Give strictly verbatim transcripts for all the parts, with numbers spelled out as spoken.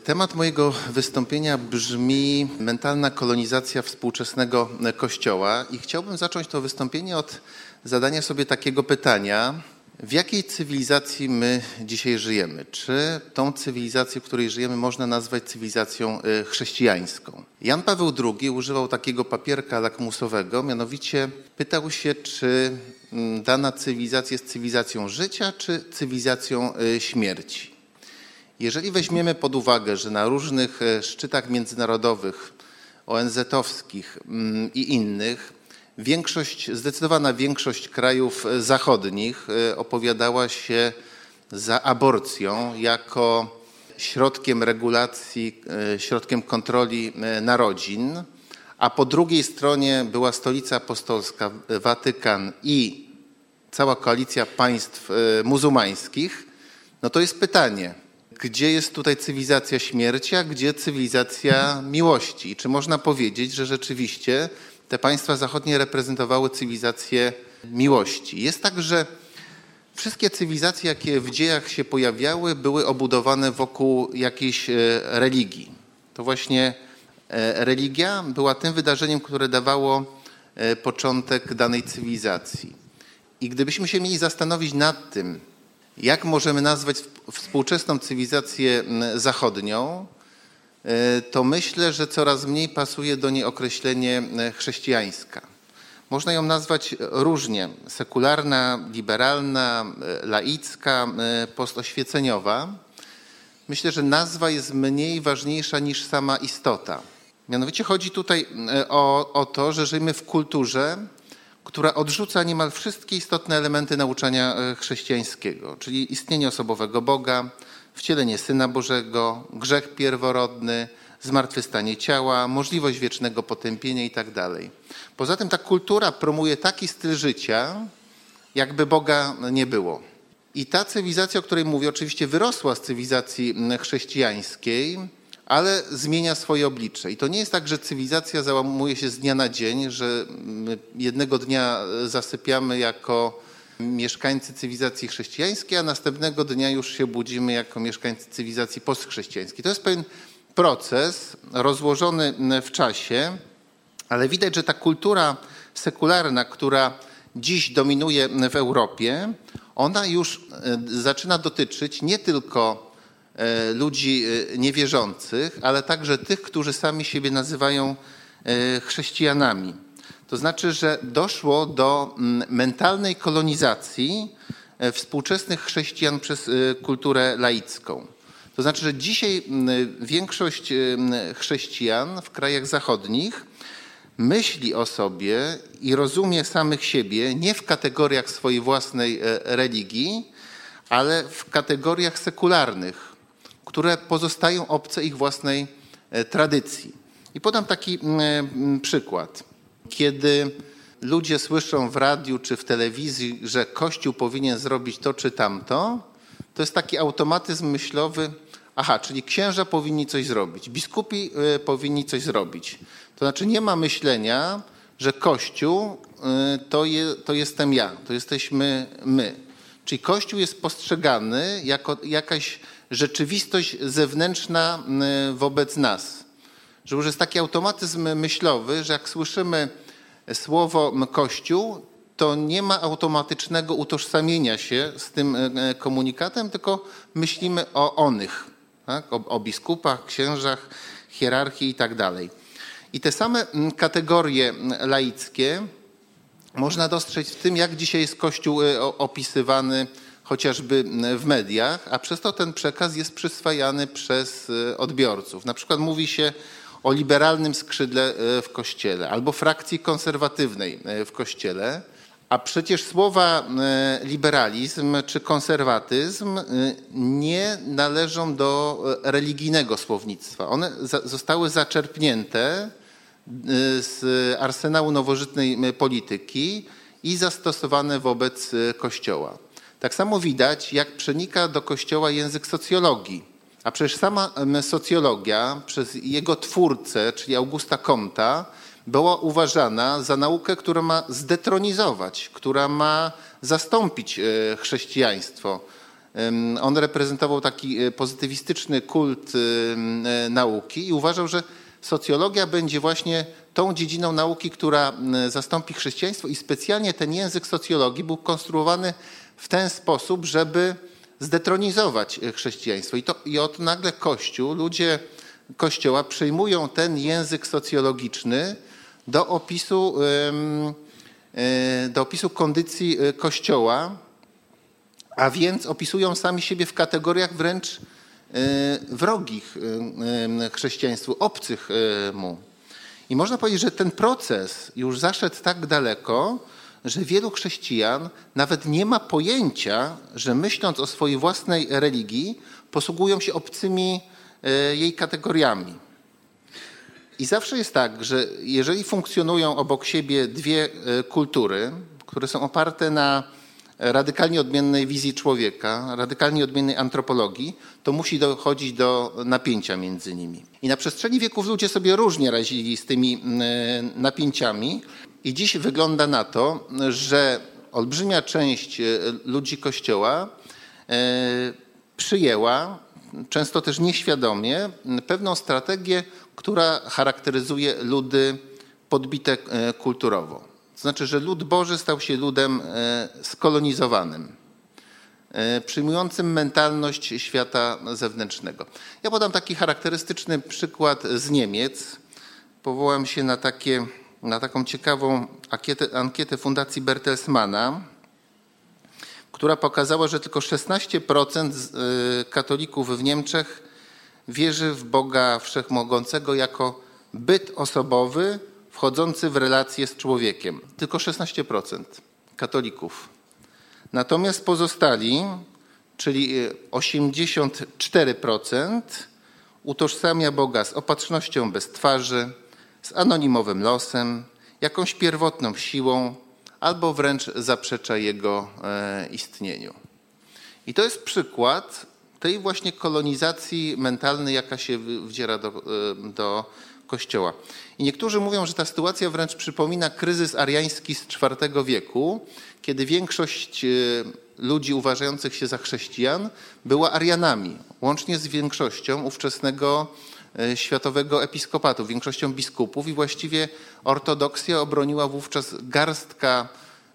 Temat mojego wystąpienia brzmi mentalna kolonizacja współczesnego Kościoła i chciałbym zacząć to wystąpienie od zadania sobie takiego pytania: w jakiej cywilizacji my dzisiaj żyjemy? Czy tą cywilizację, w której żyjemy, można nazwać cywilizacją chrześcijańską? Jan Paweł drugi używał takiego papierka lakmusowego, mianowicie pytał się, czy dana cywilizacja jest cywilizacją życia, czy cywilizacją śmierci. Jeżeli weźmiemy pod uwagę, że na różnych szczytach międzynarodowych, O N Z-owskich i innych, większość, zdecydowana większość krajów zachodnich opowiadała się za aborcją jako środkiem regulacji, środkiem kontroli narodzin, a po drugiej stronie była Stolica Apostolska, Watykan i cała koalicja państw muzułmańskich, no to jest pytanie, gdzie jest tutaj cywilizacja śmierci, a gdzie cywilizacja miłości? I czy można powiedzieć, że rzeczywiście te państwa zachodnie reprezentowały cywilizację miłości? Jest tak, że wszystkie cywilizacje, jakie w dziejach się pojawiały, były obudowane wokół jakiejś religii. To właśnie religia była tym wydarzeniem, które dawało początek danej cywilizacji. I gdybyśmy się mieli zastanowić nad tym, jak możemy nazwać współczesną cywilizację zachodnią, to myślę, że coraz mniej pasuje do niej określenie chrześcijańska. Można ją nazwać różnie: sekularna, liberalna, laicka, postoświeceniowa. Myślę, że nazwa jest mniej ważniejsza niż sama istota. Mianowicie chodzi tutaj o, o to, że żyjemy w kulturze, która odrzuca niemal wszystkie istotne elementy nauczania chrześcijańskiego, czyli istnienie osobowego Boga, wcielenie Syna Bożego, grzech pierworodny, zmartwychwstanie ciała, możliwość wiecznego potępienia itd. Poza tym ta kultura promuje taki styl życia, jakby Boga nie było. I ta cywilizacja, o której mówię, oczywiście wyrosła z cywilizacji chrześcijańskiej, ale zmienia swoje oblicze. I to nie jest tak, że cywilizacja załamuje się z dnia na dzień, że jednego dnia zasypiamy jako mieszkańcy cywilizacji chrześcijańskiej, a następnego dnia już się budzimy jako mieszkańcy cywilizacji postchrześcijańskiej. To jest pewien proces rozłożony w czasie, ale widać, że ta kultura sekularna, która dziś dominuje w Europie, ona już zaczyna dotyczyć nie tylko ludzi niewierzących, ale także tych, którzy sami siebie nazywają chrześcijanami. To znaczy, że doszło do mentalnej kolonizacji współczesnych chrześcijan przez kulturę laicką. To znaczy, że dzisiaj większość chrześcijan w krajach zachodnich myśli o sobie i rozumie samych siebie nie w kategoriach swojej własnej religii, ale w kategoriach sekularnych, które pozostają obce ich własnej tradycji. I podam taki przykład. Kiedy ludzie słyszą w radiu czy w telewizji, że Kościół powinien zrobić to czy tamto, to jest taki automatyzm myślowy: aha, czyli księża powinni coś zrobić, biskupi powinni coś zrobić. To znaczy nie ma myślenia, że Kościół to, je, to jestem ja, to jesteśmy my. Czyli Kościół jest postrzegany jako jakaś rzeczywistość zewnętrzna wobec nas. Że już jest taki automatyzm myślowy, że jak słyszymy słowo Kościół, to nie ma automatycznego utożsamienia się z tym komunikatem, tylko myślimy o onych, tak? o, o biskupach, księżach, hierarchii i tak dalej. I te same kategorie laickie można dostrzec w tym, jak dzisiaj jest Kościół opisywany chociażby w mediach, a przez to ten przekaz jest przyswajany przez odbiorców. Na przykład mówi się o liberalnym skrzydle w Kościele albo frakcji konserwatywnej w Kościele, a przecież słowa liberalizm czy konserwatyzm nie należą do religijnego słownictwa. One zostały zaczerpnięte z arsenału nowożytnej polityki i zastosowane wobec Kościoła. Tak samo widać, jak przenika do Kościoła język socjologii. A przecież sama socjologia przez jego twórcę, czyli Augusta Comta, była uważana za naukę, która ma zdetronizować, która ma zastąpić chrześcijaństwo. On reprezentował taki pozytywistyczny kult nauki i uważał, że socjologia będzie właśnie tą dziedziną nauki, która zastąpi chrześcijaństwo i specjalnie ten język socjologii był konstruowany w ten sposób, żeby zdetronizować chrześcijaństwo. I, to, i od nagle Kościół, ludzie Kościoła przejmują ten język socjologiczny do opisu, do opisu kondycji Kościoła, a więc opisują sami siebie w kategoriach wręcz wrogich chrześcijaństwu, obcych mu. I można powiedzieć, że ten proces już zaszedł tak daleko, że wielu chrześcijan nawet nie ma pojęcia, że myśląc o swojej własnej religii, posługują się obcymi jej kategoriami. I zawsze jest tak, że jeżeli funkcjonują obok siebie dwie kultury, które są oparte na radykalnie odmiennej wizji człowieka, radykalnie odmiennej antropologii, to musi dochodzić do napięcia między nimi. I na przestrzeni wieków ludzie sobie różnie radzili z tymi napięciami i dziś wygląda na to, że olbrzymia część ludzi Kościoła przyjęła, często też nieświadomie, pewną strategię, która charakteryzuje ludy podbite kulturowo. To znaczy, że lud Boży stał się ludem skolonizowanym, przyjmującym mentalność świata zewnętrznego. Ja podam taki charakterystyczny przykład z Niemiec. Powołam się na, takie, na taką ciekawą ankietę, ankietę Fundacji Bertelsmana, która pokazała, że tylko szesnaście procent katolików w Niemczech wierzy w Boga Wszechmogącego jako byt osobowy, wchodzący w relacje z człowiekiem. Tylko szesnaście procent katolików. Natomiast pozostali, czyli osiemdziesiąt cztery procent, utożsamia Boga z opatrznością bez twarzy, z anonimowym losem, jakąś pierwotną siłą, albo wręcz zaprzecza jego istnieniu. I to jest przykład tej właśnie kolonizacji mentalnej, jaka się wdziera do, do Kościoła. I niektórzy mówią, że ta sytuacja wręcz przypomina kryzys ariański z czwartego wieku, kiedy większość ludzi uważających się za chrześcijan była Arianami, łącznie z większością ówczesnego światowego episkopatu, większością biskupów i właściwie ortodoksja obroniła wówczas garstka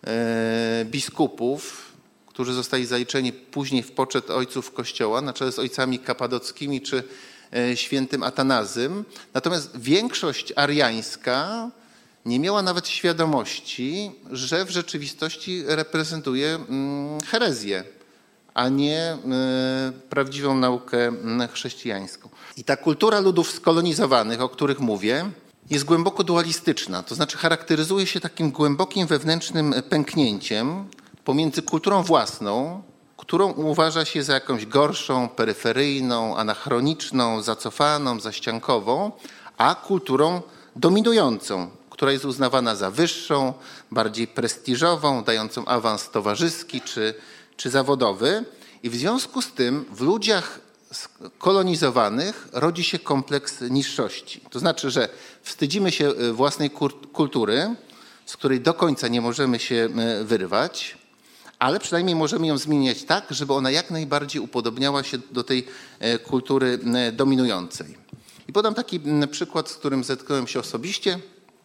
biskupów, którzy zostali zaliczeni później w poczet ojców Kościoła, na czele z ojcami kapadockimi czy świętym Atanazym. Natomiast większość ariańska nie miała nawet świadomości, że w rzeczywistości reprezentuje herezję, a nie prawdziwą naukę chrześcijańską. I ta kultura ludów skolonizowanych, o których mówię, jest głęboko dualistyczna, to znaczy charakteryzuje się takim głębokim wewnętrznym pęknięciem pomiędzy kulturą własną, którą uważa się za jakąś gorszą, peryferyjną, anachroniczną, zacofaną, zaściankową, a kulturą dominującą, która jest uznawana za wyższą, bardziej prestiżową, dającą awans towarzyski czy, czy zawodowy. I w związku z tym w ludziach kolonizowanych rodzi się kompleks niższości. To znaczy, że wstydzimy się własnej kultury, z której do końca nie możemy się wyrwać, ale przynajmniej możemy ją zmieniać tak, żeby ona jak najbardziej upodobniała się do tej kultury dominującej. I podam taki przykład, z którym zetknąłem się osobiście.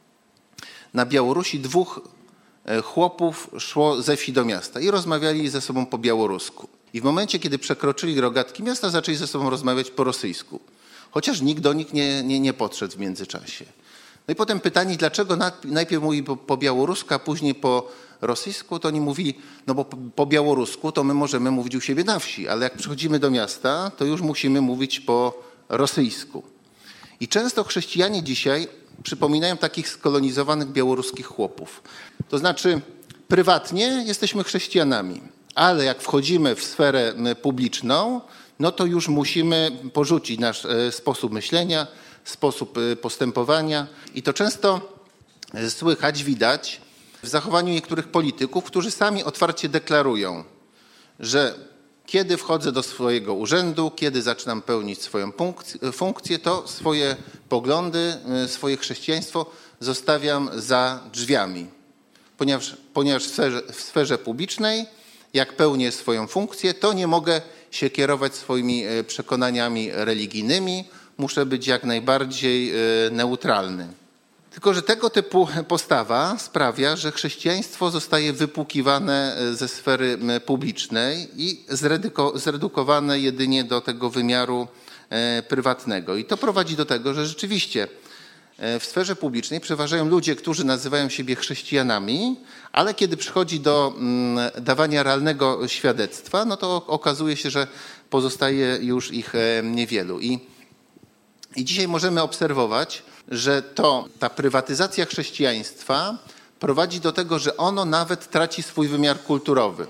Na Białorusi dwóch chłopów szło ze wsi do miasta i rozmawiali ze sobą po białorusku. I w momencie, kiedy przekroczyli rogatki miasta, zaczęli ze sobą rozmawiać po rosyjsku. Chociaż nikt do nich nie, nie, nie podszedł w międzyczasie. No i potem pytani, dlaczego najpierw mówi po, po białorusku, a później po rosyjsku, to oni mówili, no bo po, po białorusku to my możemy mówić u siebie na wsi, ale jak przychodzimy do miasta, to już musimy mówić po rosyjsku. I często chrześcijanie dzisiaj przypominają takich skolonizowanych białoruskich chłopów. To znaczy prywatnie jesteśmy chrześcijanami, ale jak wchodzimy w sferę publiczną, no to już musimy porzucić nasz sposób myślenia, sposób postępowania. I to często słychać, widać w zachowaniu niektórych polityków, którzy sami otwarcie deklarują, że kiedy wchodzę do swojego urzędu, kiedy zaczynam pełnić swoją funkcję, to swoje poglądy, swoje chrześcijaństwo zostawiam za drzwiami, ponieważ, ponieważ w, sferze, w sferze publicznej jak pełnię swoją funkcję, to nie mogę się kierować swoimi przekonaniami religijnymi, muszę być jak najbardziej neutralny. Tylko że tego typu postawa sprawia, że chrześcijaństwo zostaje wypłukiwane ze sfery publicznej i zredukowane jedynie do tego wymiaru prywatnego. I to prowadzi do tego, że rzeczywiście w sferze publicznej przeważają ludzie, którzy nazywają siebie chrześcijanami, ale kiedy przychodzi do dawania realnego świadectwa, no to okazuje się, że pozostaje już ich niewielu. I, i dzisiaj możemy obserwować, że to ta prywatyzacja chrześcijaństwa prowadzi do tego, że ono nawet traci swój wymiar kulturowy.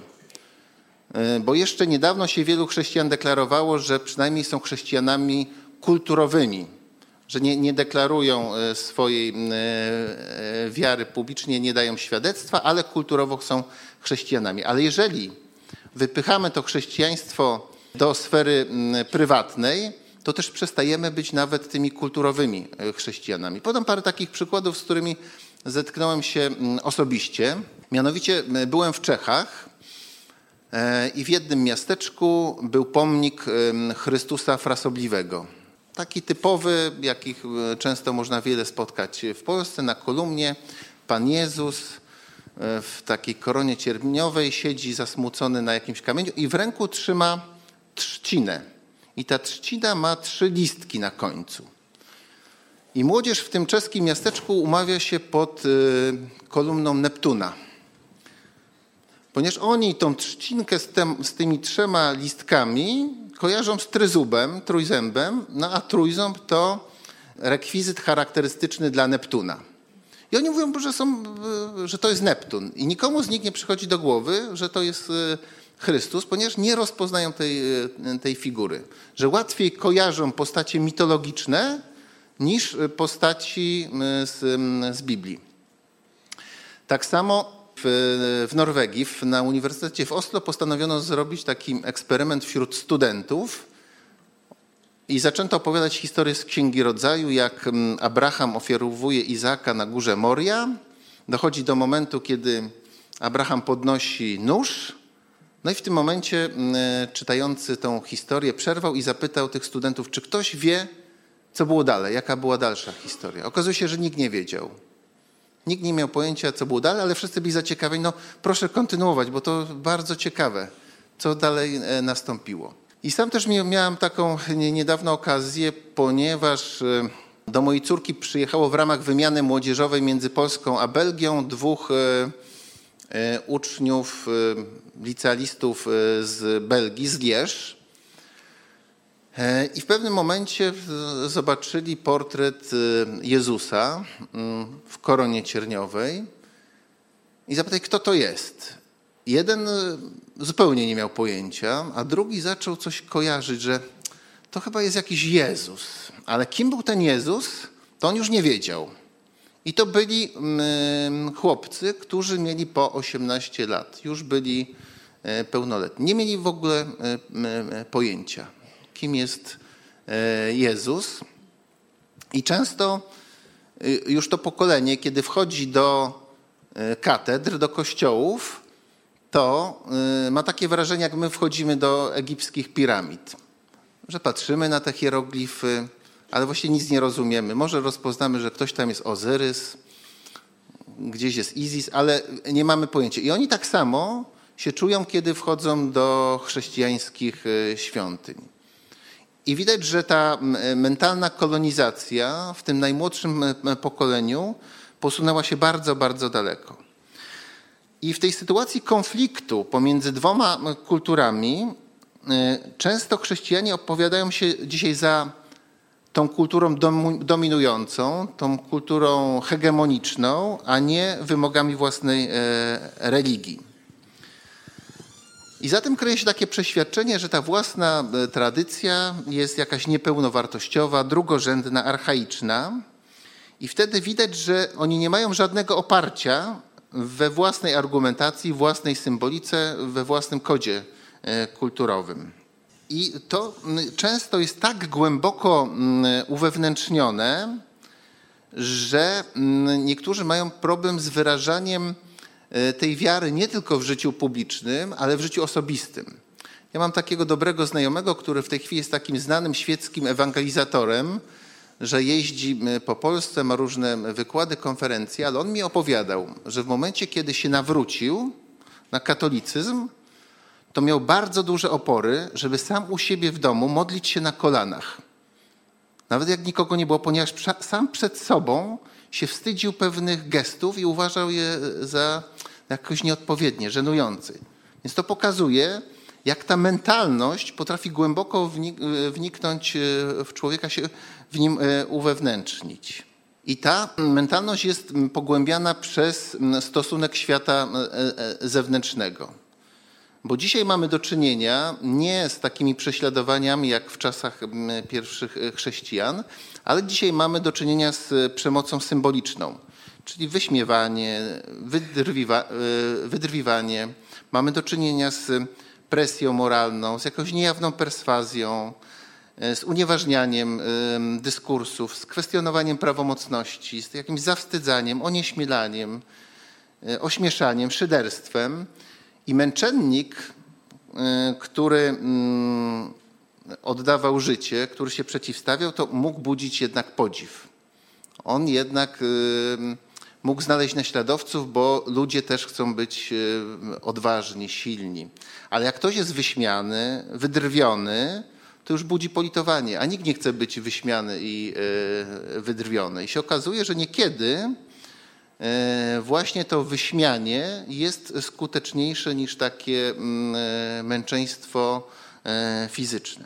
Bo jeszcze niedawno się wielu chrześcijan deklarowało, że przynajmniej są chrześcijanami kulturowymi, że nie, nie deklarują swojej wiary publicznie, nie dają świadectwa, ale kulturowo są chrześcijanami. Ale jeżeli wypychamy to chrześcijaństwo do sfery prywatnej, to też przestajemy być nawet tymi kulturowymi chrześcijanami. Podam parę takich przykładów, z którymi zetknąłem się osobiście. Mianowicie byłem w Czechach i w jednym miasteczku był pomnik Chrystusa Frasobliwego. Taki typowy, jakich często można wiele spotkać w Polsce, na kolumnie. Pan Jezus w takiej koronie cierpniowej siedzi zasmucony na jakimś kamieniu i w ręku trzyma trzcinę. I ta trzcina ma trzy listki na końcu. I młodzież w tym czeskim miasteczku umawia się pod kolumną Neptuna. Ponieważ oni tą trzcinkę z, tem, z tymi trzema listkami kojarzą z tryzubem, trójzębem, no a trójząb to rekwizyt charakterystyczny dla Neptuna. I oni mówią, że, są, że to jest Neptun. I nikomu z nich nie przychodzi do głowy, że to jest Chrystus, ponieważ nie rozpoznają tej, tej figury. Że łatwiej kojarzą postacie mitologiczne niż postaci z, z Biblii. Tak samo w, w Norwegii, w, na Uniwersytecie w Oslo postanowiono zrobić taki eksperyment wśród studentów i zaczęto opowiadać historię z Księgi Rodzaju, jak Abraham ofiarowuje Izaaka na górze Moria. Dochodzi do momentu, kiedy Abraham podnosi nóż. No i w tym momencie czytający tą historię przerwał i zapytał tych studentów, czy ktoś wie, co było dalej, jaka była dalsza historia. Okazuje się, że nikt nie wiedział. Nikt nie miał pojęcia, co było dalej, ale wszyscy byli zaciekawieni. No proszę kontynuować, bo to bardzo ciekawe, co dalej nastąpiło. I sam też miałem taką niedawno okazję, ponieważ do mojej córki przyjechało w ramach wymiany młodzieżowej między Polską a Belgią dwóch uczniów, licealistów z Belgii, z Lierz. I w pewnym momencie zobaczyli portret Jezusa w koronie cierniowej i zapytali, kto to jest. Jeden zupełnie nie miał pojęcia, a drugi zaczął coś kojarzyć, że to chyba jest jakiś Jezus. Ale kim był ten Jezus, to on już nie wiedział. I to byli chłopcy, którzy mieli po osiemnaście lat, już byli pełnoletni. Nie mieli w ogóle pojęcia, kim jest Jezus. I często już to pokolenie, kiedy wchodzi do katedr, do kościołów, to ma takie wrażenie, jak my wchodzimy do egipskich piramid, że patrzymy na te hieroglify, ale właśnie nic nie rozumiemy. Może rozpoznamy, że ktoś tam jest Ozyrys, gdzieś jest Izis, ale nie mamy pojęcia. I oni tak samo się czują, kiedy wchodzą do chrześcijańskich świątyń. I widać, że ta mentalna kolonizacja w tym najmłodszym pokoleniu posunęła się bardzo, bardzo daleko. I w tej sytuacji konfliktu pomiędzy dwoma kulturami często chrześcijanie opowiadają się dzisiaj za tą kulturą dominującą, tą kulturą hegemoniczną, a nie wymogami własnej religii. I za tym kryje się takie przeświadczenie, że ta własna tradycja jest jakaś niepełnowartościowa, drugorzędna, archaiczna. I wtedy widać, że oni nie mają żadnego oparcia we własnej argumentacji, własnej symbolice, we własnym kodzie kulturowym. I to często jest tak głęboko uwewnętrznione, że niektórzy mają problem z wyrażaniem tej wiary nie tylko w życiu publicznym, ale w życiu osobistym. Ja mam takiego dobrego znajomego, który w tej chwili jest takim znanym świeckim ewangelizatorem, że jeździ po Polsce, ma różne wykłady, konferencje, ale on mi opowiadał, że w momencie, kiedy się nawrócił na katolicyzm, to miał bardzo duże opory, żeby sam u siebie w domu modlić się na kolanach. Nawet jak nikogo nie było, ponieważ sam przed sobą się wstydził pewnych gestów i uważał je za jakoś nieodpowiednie, żenujące. Więc to pokazuje, jak ta mentalność potrafi głęboko wniknąć w człowieka, się w nim uwewnętrznić. I ta mentalność jest pogłębiana przez stosunek świata zewnętrznego. Bo dzisiaj mamy do czynienia nie z takimi prześladowaniami jak w czasach pierwszych chrześcijan, ale dzisiaj mamy do czynienia z przemocą symboliczną, czyli wyśmiewanie, wydrwiwa, wydrwiwanie. Mamy do czynienia z presją moralną, z jakąś niejawną perswazją, z unieważnianiem dyskursów, z kwestionowaniem prawomocności, z jakimś zawstydzaniem, onieśmielaniem, ośmieszaniem, szyderstwem. I męczennik, który oddawał życie, który się przeciwstawiał, to mógł budzić jednak podziw. On jednak mógł znaleźć naśladowców, bo ludzie też chcą być odważni, silni. Ale jak ktoś jest wyśmiany, wydrwiony, to już budzi politowanie, a nikt nie chce być wyśmiany i wydrwiony. I się okazuje, że niekiedy właśnie to wyśmianie jest skuteczniejsze niż takie męczeństwo fizyczne.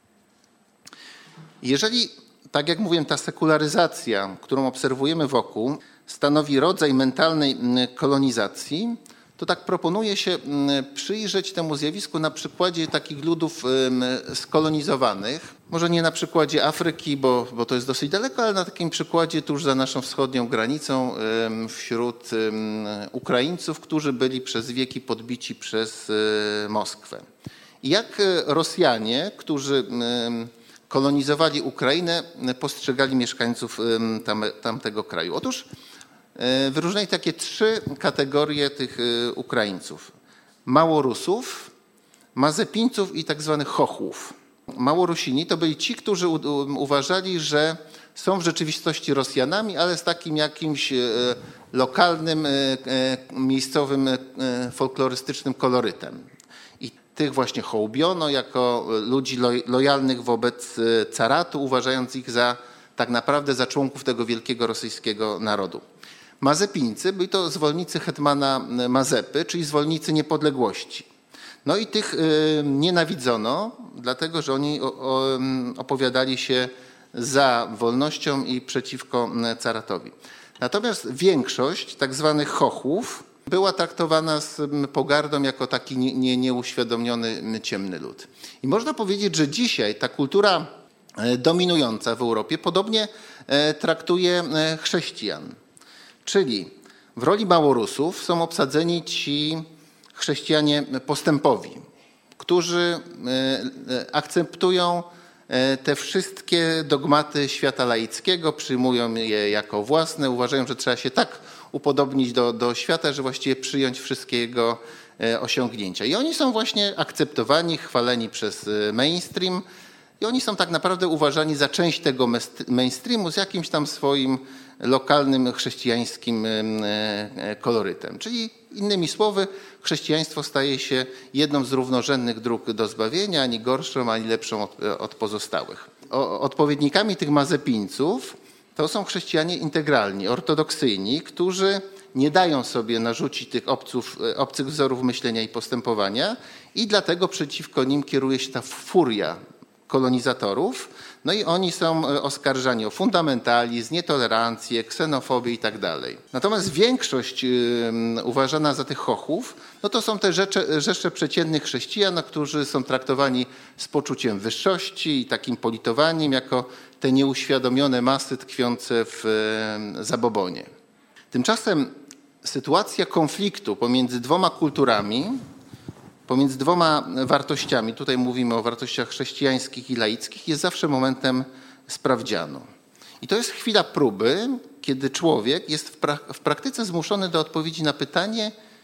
Jeżeli, tak jak mówiłem, ta sekularyzacja, którą obserwujemy wokół, stanowi rodzaj mentalnej kolonizacji, to tak proponuje się przyjrzeć temu zjawisku na przykładzie takich ludów skolonizowanych. Może nie na przykładzie Afryki, bo, bo to jest dosyć daleko, ale na takim przykładzie tuż za naszą wschodnią granicą wśród Ukraińców, którzy byli przez wieki podbici przez Moskwę. I jak Rosjanie, którzy kolonizowali Ukrainę, postrzegali mieszkańców tam, tamtego kraju. Otóż wyróżniali takie trzy kategorie tych Ukraińców. Małorusów, Mazepińców i tak zwanych Chochłów. Małorusini to byli ci, którzy uważali, że są w rzeczywistości Rosjanami, ale z takim jakimś lokalnym, miejscowym, folklorystycznym kolorytem. I tych właśnie hołbiono jako ludzi lojalnych wobec caratu, uważając ich za tak naprawdę za członków tego wielkiego rosyjskiego narodu. Mazepińcy byli to zwolennicy hetmana Mazepy, czyli zwolennicy niepodległości. No i tych nienawidzono, dlatego że oni opowiadali się za wolnością i przeciwko caratowi. Natomiast większość tak zwanych chochłów była traktowana z pogardą jako taki nie, nieuświadomiony ciemny lud. I można powiedzieć, że dzisiaj ta kultura dominująca w Europie podobnie traktuje chrześcijan. Czyli w roli Małorusów są obsadzeni ci chrześcijanie postępowi, którzy akceptują te wszystkie dogmaty świata laickiego, przyjmują je jako własne, uważają, że trzeba się tak upodobnić do, do świata, że właściwie przyjąć wszystkie jego osiągnięcia. I oni są właśnie akceptowani, chwaleni przez mainstream i oni są tak naprawdę uważani za część tego mainstreamu z jakimś tam swoim lokalnym chrześcijańskim kolorytem. Czyli innymi słowy, chrześcijaństwo staje się jedną z równorzędnych dróg do zbawienia, ani gorszą, ani lepszą od, od pozostałych. O, odpowiednikami tych Mazepińców to są chrześcijanie integralni, ortodoksyjni, którzy nie dają sobie narzucić tych obców, obcych wzorów myślenia i postępowania i dlatego przeciwko nim kieruje się ta furia kolonizatorów. No i oni są oskarżani o fundamentalizm, nietolerancję, ksenofobię i tak dalej. Natomiast większość uważana za tych chochłów, no to są te rzecze, rzesze przeciętnych chrześcijan, którzy są traktowani z poczuciem wyższości i takim politowaniem jako te nieuświadomione masy tkwiące w zabobonie. Tymczasem sytuacja konfliktu pomiędzy dwoma kulturami, pomiędzy dwoma wartościami, tutaj mówimy o wartościach chrześcijańskich i laickich, jest zawsze momentem sprawdzianu. I to jest chwila próby, kiedy człowiek jest w, pra- w praktyce zmuszony do odpowiedzi na pytanie,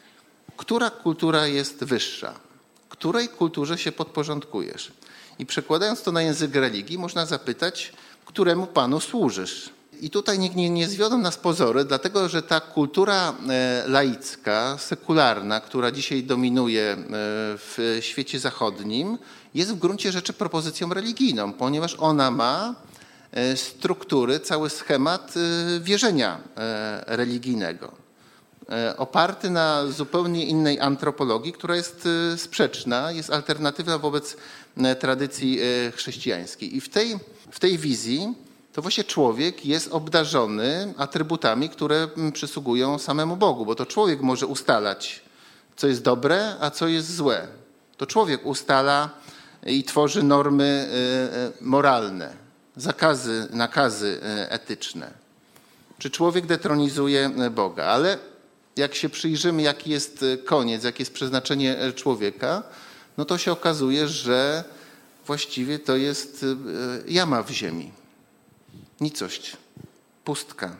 która kultura jest wyższa, której kulturze się podporządkujesz. I przekładając to na język religii, można zapytać, któremu Panu służysz. I tutaj nie, nie, nie zwiodą nas pozory, dlatego że ta kultura laicka, sekularna, która dzisiaj dominuje w świecie zachodnim, jest w gruncie rzeczy propozycją religijną, ponieważ ona ma struktury, cały schemat wierzenia religijnego, oparty na zupełnie innej antropologii, która jest sprzeczna, jest alternatywna wobec tradycji chrześcijańskiej. I w tej, w tej wizji to właśnie człowiek jest obdarzony atrybutami, które przysługują samemu Bogu, bo to człowiek może ustalać, co jest dobre, a co jest złe. To człowiek ustala i tworzy normy moralne, zakazy, nakazy etyczne. Czy człowiek detronizuje Boga? Ale jak się przyjrzymy, jaki jest koniec, jakie jest przeznaczenie człowieka, no to się okazuje, że właściwie to jest jama w ziemi. Nicość, pustka.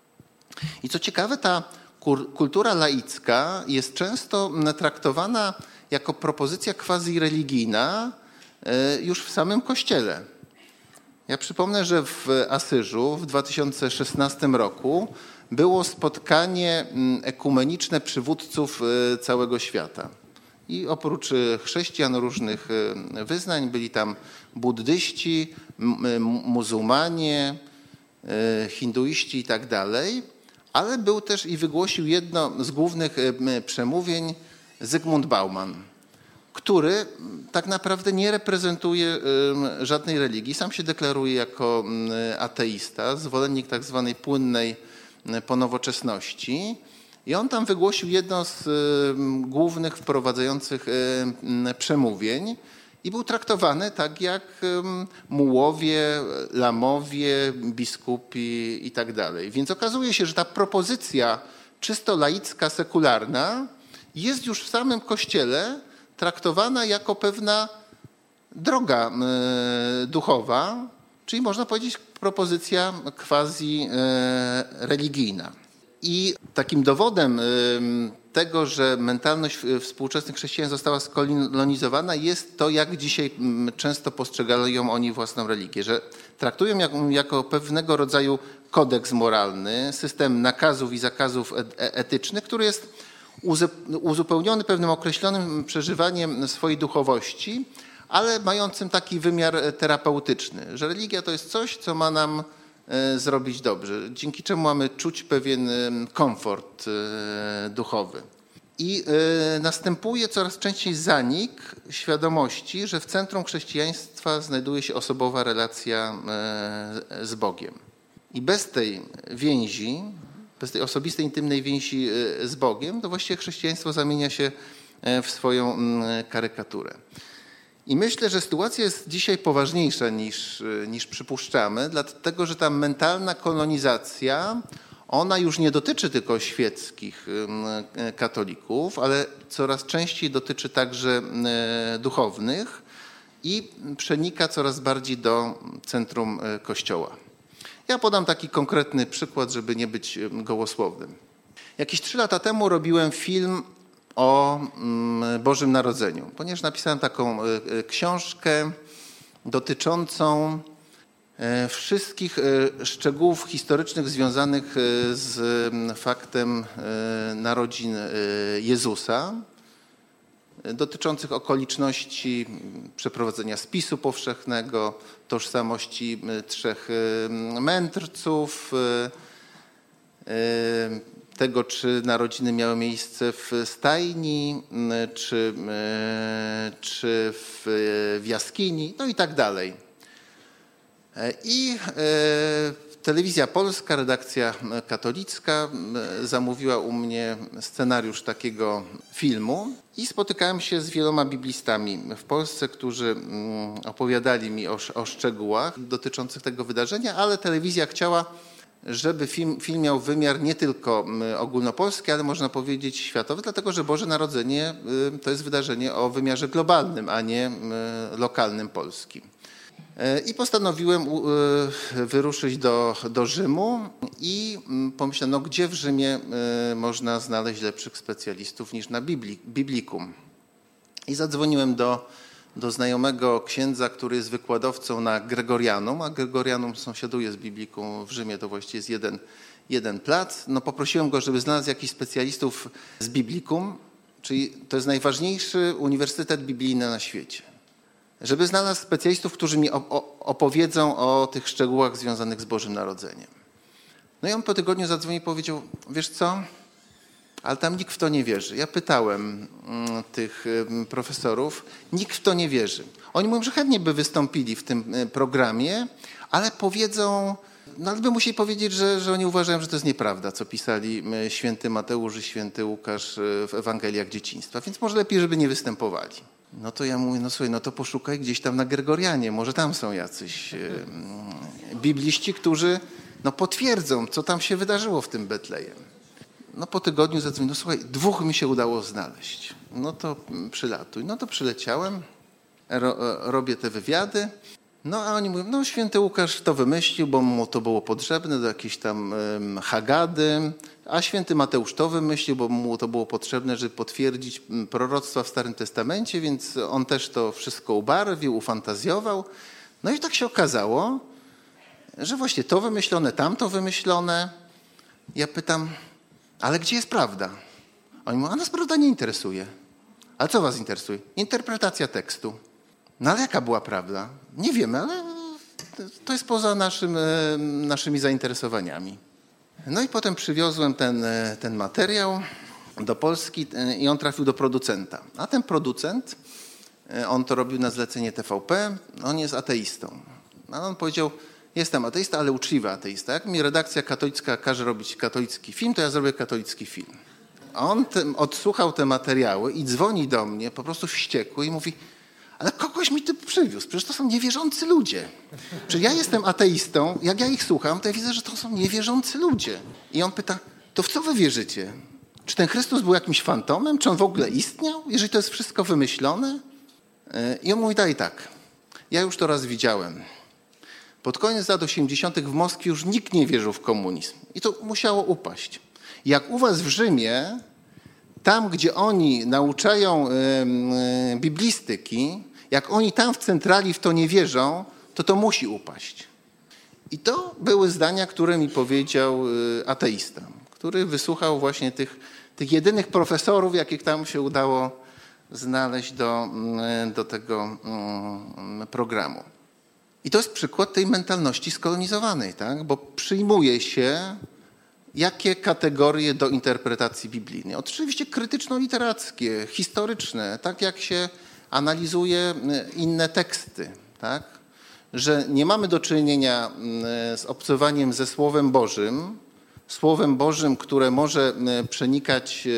I co ciekawe, ta kultura laicka jest często traktowana jako propozycja quasi-religijna już w samym Kościele. Ja przypomnę, że w Asyżu w dwa tysiące szesnastym roku było spotkanie ekumeniczne przywódców całego świata. I oprócz chrześcijan różnych wyznań byli tam buddyści, muzułmanie, hinduiści i tak dalej, ale był też i wygłosił jedno z głównych przemówień Zygmunt Bauman, który tak naprawdę nie reprezentuje żadnej religii. Sam się deklaruje jako ateista, zwolennik tak zwanej płynnej ponowoczesności. I on tam wygłosił jedno z głównych wprowadzających przemówień i był traktowany tak jak mułowie, lamowie, biskupi i tak dalej. Więc okazuje się, że ta propozycja czysto laicka, sekularna jest już w samym Kościele traktowana jako pewna droga duchowa, czyli można powiedzieć propozycja quasi-religijna. I takim dowodem tego, że mentalność współczesnych chrześcijan została skolonizowana, jest to, jak dzisiaj często postrzegają oni własną religię, że traktują ją jako pewnego rodzaju kodeks moralny, system nakazów i zakazów etycznych, który jest uzupełniony pewnym określonym przeżywaniem swojej duchowości, ale mającym taki wymiar terapeutyczny, że religia to jest coś, co ma nam zrobić dobrze, dzięki czemu mamy czuć pewien komfort duchowy. I następuje coraz częściej zanik świadomości, że w centrum chrześcijaństwa znajduje się osobowa relacja z Bogiem. I bez tej więzi, bez tej osobistej, intymnej więzi z Bogiem, to właściwie chrześcijaństwo zamienia się w swoją karykaturę. I myślę, że sytuacja jest dzisiaj poważniejsza niż, niż przypuszczamy, dlatego że ta mentalna kolonizacja, ona już nie dotyczy tylko świeckich katolików, ale coraz częściej dotyczy także duchownych i przenika coraz bardziej do centrum Kościoła. Ja podam taki konkretny przykład, żeby nie być gołosłownym. Jakieś trzy lata temu robiłem film o Bożym Narodzeniu, ponieważ napisałem taką książkę dotyczącą wszystkich szczegółów historycznych związanych z faktem narodzin Jezusa, dotyczących okoliczności przeprowadzenia spisu powszechnego, tożsamości trzech mędrców, tego, czy narodziny miały miejsce w stajni, czy, czy w, w jaskini, no i tak dalej. I Telewizja Polska, redakcja katolicka zamówiła u mnie scenariusz takiego filmu i spotykałem się z wieloma biblistami w Polsce, którzy opowiadali mi o, o szczegółach dotyczących tego wydarzenia, ale telewizja chciała, żeby film, film miał wymiar nie tylko ogólnopolski, ale można powiedzieć światowy, dlatego że Boże Narodzenie to jest wydarzenie o wymiarze globalnym, a nie lokalnym polskim. I postanowiłem wyruszyć do, do Rzymu i pomyślałem, no gdzie w Rzymie można znaleźć lepszych specjalistów niż na Bibli, Biblikum. I zadzwoniłem do, do znajomego księdza, który jest wykładowcą na Gregorianum, a Gregorianum sąsiaduje z Biblikum w Rzymie, to właściwie jest jeden, jeden plac. No poprosiłem go, żeby znalazł jakichś specjalistów z Biblikum, czyli to jest najważniejszy uniwersytet biblijny na świecie. Żeby znalazł specjalistów, którzy mi opowiedzą o tych szczegółach związanych z Bożym Narodzeniem. No i on po tygodniu zadzwonił i powiedział, wiesz co, ale tam nikt w to nie wierzy. Ja pytałem tych profesorów, nikt w to nie wierzy. Oni mówią, że chętnie by wystąpili w tym programie, ale powiedzą, no ale by musieli powiedzieć, że, że oni uważają, że to jest nieprawda, co pisali święty Mateusz i święty Łukasz w Ewangeliach dzieciństwa, więc może lepiej, żeby nie występowali. No to ja mówię, no słuchaj, no to poszukaj gdzieś tam na Gregorianie, może tam są jacyś e, bibliści, którzy no, potwierdzą, co tam się wydarzyło w tym Betlejem. No po tygodniu zadzwonił, no słuchaj, dwóch mi się udało znaleźć. No to przylatuj. No to przyleciałem, ro, robię te wywiady. No a oni mówią, no święty Łukasz to wymyślił, bo mu to było potrzebne do jakiejś tam um, Hagady, a święty Mateusz to wymyślił, bo mu to było potrzebne, żeby potwierdzić proroctwa w Starym Testamencie, więc on też to wszystko ubarwił, ufantazjował. No i tak się okazało, że właśnie to wymyślone, tamto wymyślone. Ja pytam, ale gdzie jest prawda? Oni mówią, a nas prawda nie interesuje. Ale co was interesuje? Interpretacja tekstu. No ale jaka była prawda? Nie wiemy, ale to jest poza naszym, naszymi zainteresowaniami. No i potem przywiozłem ten, ten materiał do Polski i on trafił do producenta. A ten producent, on to robił na zlecenie T V P, on jest ateistą. A on powiedział, jestem ateista, ale uczciwy ateista. Jak mi redakcja katolicka każe robić katolicki film, to ja zrobię katolicki film. A on te, odsłuchał te materiały i dzwoni do mnie po prostu wściekły i mówi, ale kogoś mi ty przywiózł, przecież to są niewierzący ludzie. Czy ja jestem ateistą, jak ja ich słucham, to ja widzę, że to są niewierzący ludzie. I on pyta, to w co wy wierzycie? Czy ten Chrystus był jakimś fantomem? Czy on w ogóle istniał? Jeżeli to jest wszystko wymyślone? I on mówi dalej tak, ja już to raz widziałem. Pod koniec lat osiemdziesiątych w Moskwie już nikt nie wierzył w komunizm. I to musiało upaść. Jak u was w Rzymie, tam gdzie oni nauczają yy, biblistyki, jak oni tam w centrali w to nie wierzą, to to musi upaść. I to były zdania, które mi powiedział yy, ateista, który wysłuchał właśnie tych, tych jedynych profesorów, jakich tam się udało znaleźć do, yy, do tego yy, programu. I to jest przykład tej mentalności skolonizowanej, tak? Bo przyjmuje się jakie kategorie do interpretacji biblijnej. Oczywiście krytyczno-literackie, historyczne, tak jak się analizuje inne teksty, tak? Że nie mamy do czynienia z obcowaniem ze Słowem Bożym, Słowem Bożym, które może przenikać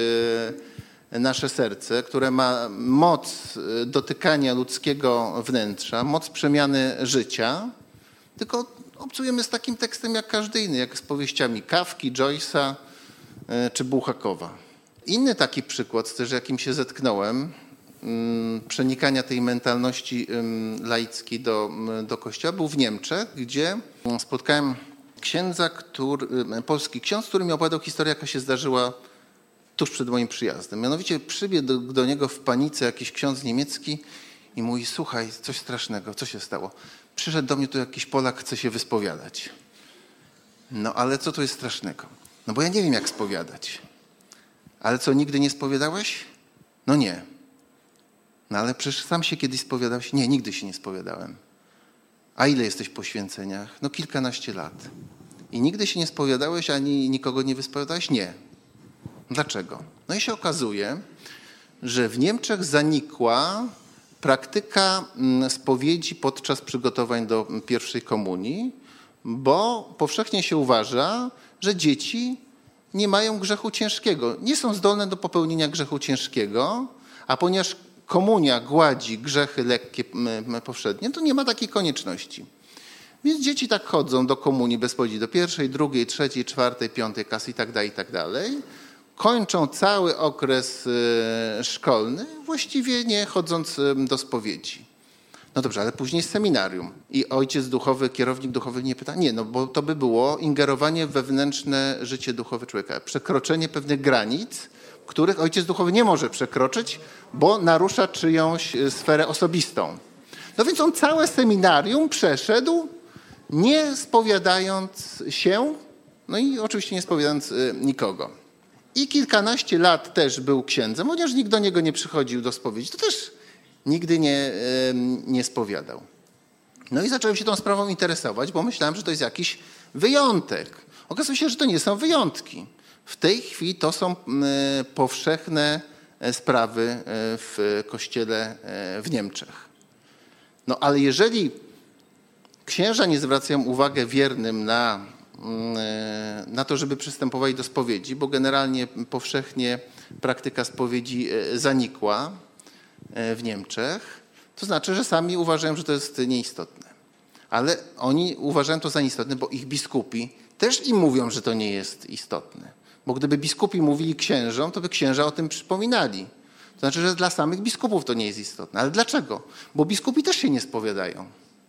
nasze serce, które ma moc dotykania ludzkiego wnętrza, moc przemiany życia, tylko obcujemy z takim tekstem jak każdy inny, jak z powieściami Kafki, Joyce'a czy Bułhakowa. Inny taki przykład też, jakim się zetknąłem, przenikania tej mentalności laickiej do, do Kościoła, był w Niemczech, gdzie spotkałem księdza, który, polski ksiądz, który mi opowiadał historię, jaka się zdarzyła tuż przed moim przyjazdem. Mianowicie przybiegł do, do niego w panice jakiś ksiądz niemiecki i mówi, słuchaj, coś strasznego, co się stało? Przyszedł do mnie tu jakiś Polak, chce się wyspowiadać. No ale co tu jest strasznego? No bo ja nie wiem, jak spowiadać. Ale co, nigdy nie spowiadałeś? No nie. No ale przecież sam się kiedyś spowiadałeś? Nie, nigdy się nie spowiadałem. A ile jesteś po święceniach? No kilkanaście lat. I nigdy się nie spowiadałeś, ani nikogo nie wyspowiadałeś? Nie. Dlaczego? No i się okazuje, że w Niemczech zanikła praktyka spowiedzi podczas przygotowań do pierwszej komunii, bo powszechnie się uważa, że dzieci nie mają grzechu ciężkiego, nie są zdolne do popełnienia grzechu ciężkiego, a ponieważ komunia gładzi grzechy lekkie powszednie, to nie ma takiej konieczności. Więc dzieci tak chodzą do komunii bez spowiedzi, do pierwszej, drugiej, trzeciej, czwartej, piątej klasy i tak dalej, i tak dalej. Kończą cały okres szkolny, właściwie nie chodząc do spowiedzi. No dobrze, ale później seminarium i ojciec duchowy, kierownik duchowy nie pyta, nie, no bo to by było ingerowanie w wewnętrzne życie duchowe człowieka, przekroczenie pewnych granic, których ojciec duchowy nie może przekroczyć, bo narusza czyjąś sferę osobistą. No więc on całe seminarium przeszedł, nie spowiadając się, no i oczywiście nie spowiadając nikogo. I kilkanaście lat też był księdzem, chociaż nikt do niego nie przychodził do spowiedzi, to też nigdy nie, nie spowiadał. No i zacząłem się tą sprawą interesować, bo myślałem, że to jest jakiś wyjątek. Okazuje się, że to nie są wyjątki. W tej chwili to są powszechne sprawy w kościele w Niemczech. No ale jeżeli księża nie zwracają uwagi wiernym na, na to, żeby przystępowali do spowiedzi, bo generalnie powszechnie praktyka spowiedzi zanikła w Niemczech, to znaczy, że sami uważają, że to jest nieistotne. Ale oni uważają to za nieistotne, bo ich biskupi też im mówią, że to nie jest istotne. Bo gdyby biskupi mówili księżom, to by księża o tym przypominali. To znaczy, że dla samych biskupów to nie jest istotne. Ale dlaczego? Bo biskupi też się nie spowiadają.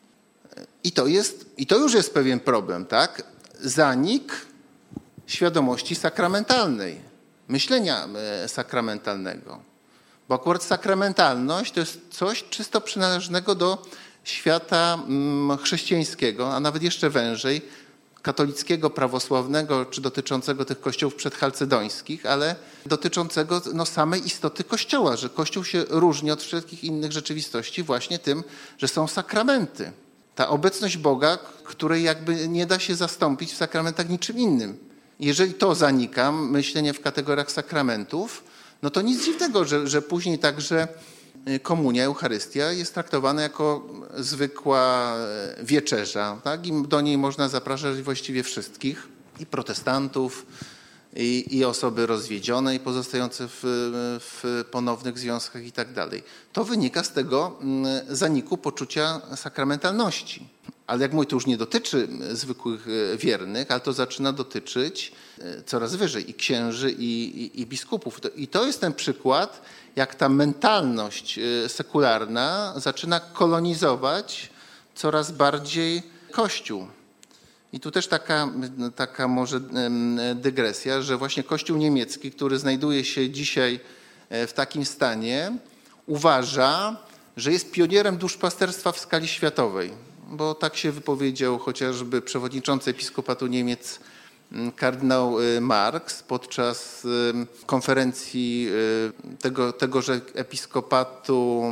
I to jest, i to już jest pewien problem, tak? Zanik świadomości sakramentalnej, myślenia sakramentalnego. Bo akurat sakramentalność to jest coś czysto przynależnego do świata chrześcijańskiego, a nawet jeszcze wężej, katolickiego, prawosławnego, czy dotyczącego tych kościołów przedchalcedońskich, ale dotyczącego no, samej istoty Kościoła, że Kościół się różni od wszelkich innych rzeczywistości właśnie tym, że są sakramenty. Ta obecność Boga, której jakby nie da się zastąpić w sakramentach niczym innym. Jeżeli to zanika, myślenie w kategoriach sakramentów, no to nic dziwnego, że, że później także komunia, Eucharystia jest traktowana jako zwykła wieczerza. Tak? I do niej można zapraszać właściwie wszystkich, i protestantów, i, i osoby rozwiedzione, i pozostające w, w ponownych związkach i tak dalej. To wynika z tego zaniku poczucia sakramentalności. Ale jak mówię, to już nie dotyczy zwykłych wiernych, ale to zaczyna dotyczyć coraz wyżej i księży, i, i, i biskupów. I to jest ten przykład, jak ta mentalność sekularna zaczyna kolonizować coraz bardziej Kościół. I tu też taka, taka może dygresja, że właśnie Kościół niemiecki, który znajduje się dzisiaj w takim stanie, uważa, że jest pionierem duszpasterstwa w skali światowej. Bo tak się wypowiedział chociażby przewodniczący Episkopatu Niemiec kardynał Marx podczas konferencji tego, tegoże episkopatu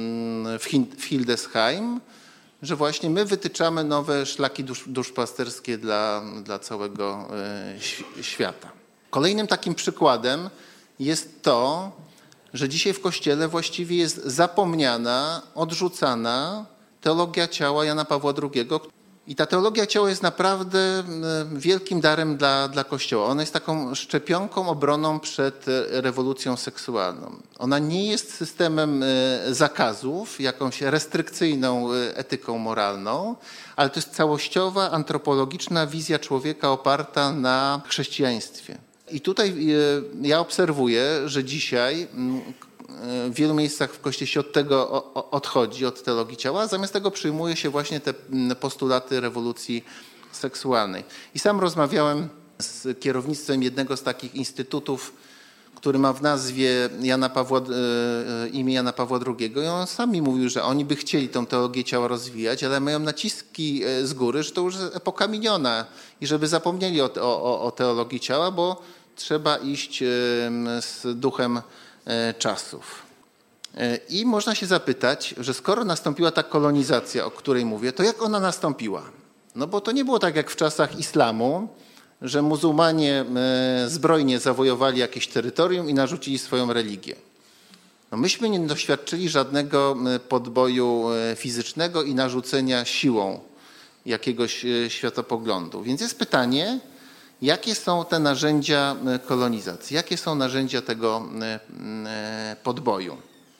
w Hildesheim, że właśnie my wytyczamy nowe szlaki dusz, duszpasterskie dla, dla całego świata. Kolejnym takim przykładem jest to, że dzisiaj w Kościele właściwie jest zapomniana, odrzucana teologia ciała Jana Pawła drugiego. I ta teologia ciała jest naprawdę wielkim darem dla, dla Kościoła. Ona jest taką szczepionką, obroną przed rewolucją seksualną. Ona nie jest systemem zakazów, jakąś restrykcyjną etyką moralną, ale to jest całościowa, antropologiczna wizja człowieka oparta na chrześcijaństwie. I tutaj ja obserwuję, że dzisiaj w wielu miejscach w Kościele się od tego odchodzi, od teologii ciała, a zamiast tego przyjmuje się właśnie te postulaty rewolucji seksualnej. I sam rozmawiałem z kierownictwem jednego z takich instytutów, który ma w nazwie Jana Pawła, imię Jana Pawła drugiego i on sam mi mówił, że oni by chcieli tą teologię ciała rozwijać, ale mają naciski z góry, że to już jest epoka miniona i żeby zapomnieli o, o, o teologii ciała, bo trzeba iść z duchem czasów. I można się zapytać, że skoro nastąpiła ta kolonizacja, o której mówię, to jak ona nastąpiła? No bo to nie było tak jak w czasach islamu, że muzułmanie zbrojnie zawojowali jakieś terytorium i narzucili swoją religię. No myśmy nie doświadczyli żadnego podboju fizycznego i narzucenia siłą jakiegoś światopoglądu. Więc jest pytanie, jakie są te narzędzia kolonizacji? Jakie są narzędzia tego podboju?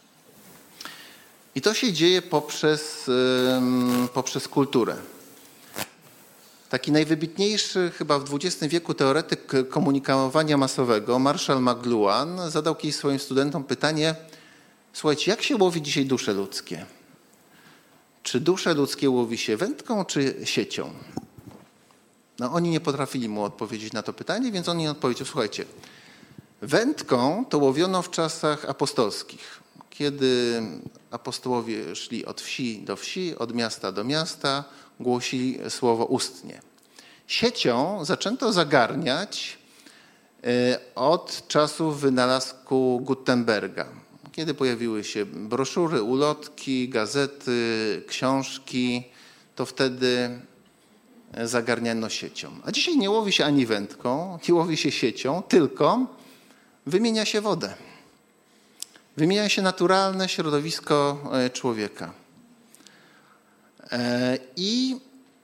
I to się dzieje poprzez, poprzez kulturę. Taki najwybitniejszy chyba w dwudziestym wieku teoretyk komunikowania masowego, Marshall McLuhan, zadał kiedyś swoim studentom pytanie: słuchajcie, jak się łowi dzisiaj dusze ludzkie? Czy dusze ludzkie łowi się wędką czy siecią? No oni nie potrafili mu odpowiedzieć na to pytanie, więc on im odpowiedział, słuchajcie, wędką to łowiono w czasach apostolskich, kiedy apostołowie szli od wsi do wsi, od miasta do miasta, głosili słowo ustnie. Siecią zaczęto zagarniać od czasów wynalazku Gutenberga, kiedy pojawiły się broszury, ulotki, gazety, książki, to wtedy zagarniano siecią. A dzisiaj nie łowi się ani wędką, nie łowi się siecią, tylko wymienia się wodę. Wymienia się naturalne środowisko człowieka. I,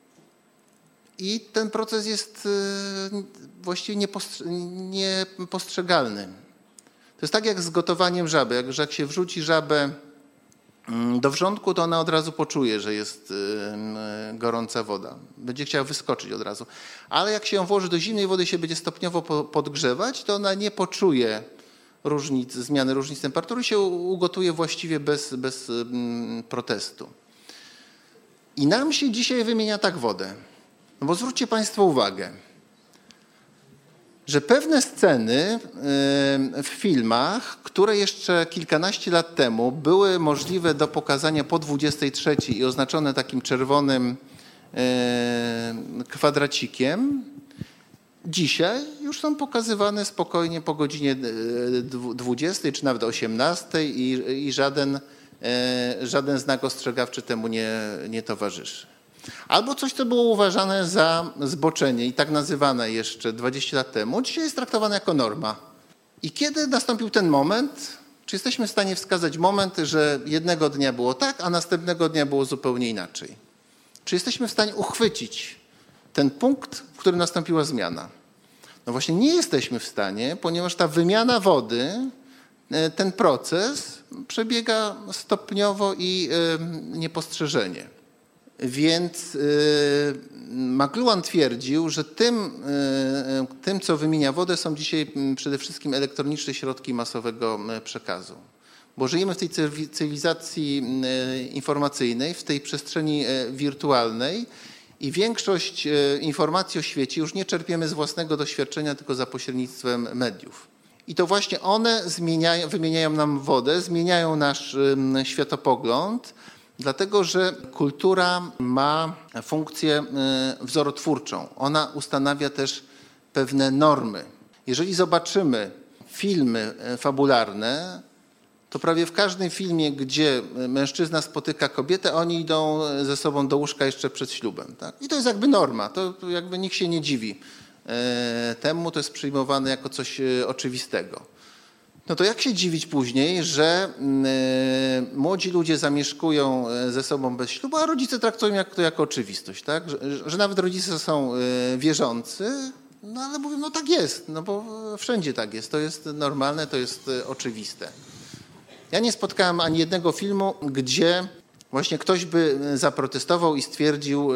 i ten proces jest właściwie niepostrzegalny. To jest tak jak z gotowaniem żaby. Jak, że jak się wrzuci żabę do wrzątku, to ona od razu poczuje, że jest gorąca woda. Będzie chciała wyskoczyć od razu. Ale jak się ją włoży do zimnej wody i się będzie stopniowo podgrzewać, to ona nie poczuje różnic, zmiany różnic temperatury, się ugotuje właściwie bez, bez protestu. I nam się dzisiaj wymienia tak wodę. No bo zwróćcie Państwo uwagę, że pewne sceny w filmach, które jeszcze kilkanaście lat temu były możliwe do pokazania po dwudziestej trzeciej i oznaczone takim czerwonym kwadracikiem, dzisiaj już są pokazywane spokojnie po godzinie dwudziestej czy nawet osiemnastej i, i żaden, żaden znak ostrzegawczy temu nie, nie towarzyszy. Albo coś, co było uważane za zboczenie i tak nazywane jeszcze dwadzieścia lat temu, dzisiaj jest traktowane jako norma. I kiedy nastąpił ten moment, czy jesteśmy w stanie wskazać moment, że jednego dnia było tak, a następnego dnia było zupełnie inaczej? Czy jesteśmy w stanie uchwycić ten punkt, w którym nastąpiła zmiana? No właśnie nie jesteśmy w stanie, ponieważ ta wymiana wody, ten proces przebiega stopniowo i niepostrzeżenie. Więc McLuhan twierdził, że tym, tym, co wymienia wodę, są dzisiaj przede wszystkim elektroniczne środki masowego przekazu. Bo żyjemy w tej cywilizacji informacyjnej, w tej przestrzeni wirtualnej i większość informacji o świecie już nie czerpiemy z własnego doświadczenia, tylko za pośrednictwem mediów. I to właśnie one zmieniają, wymieniają nam wodę, zmieniają nasz światopogląd, dlatego że kultura ma funkcję wzorotwórczą. Ona ustanawia też pewne normy. Jeżeli zobaczymy filmy fabularne, to prawie w każdym filmie, gdzie mężczyzna spotyka kobietę, oni idą ze sobą do łóżka jeszcze przed ślubem. Tak? I to jest jakby norma, to jakby nikt się nie dziwi temu, to jest przyjmowane jako coś oczywistego. No to jak się dziwić później, że młodzi ludzie zamieszkują ze sobą bez ślubu, a rodzice traktują jak to jako oczywistość, tak? Że, że nawet rodzice są wierzący, no ale mówią, no tak jest, no bo wszędzie tak jest, to jest normalne, to jest oczywiste. Ja nie spotkałem ani jednego filmu, gdzie właśnie ktoś by zaprotestował i stwierdził,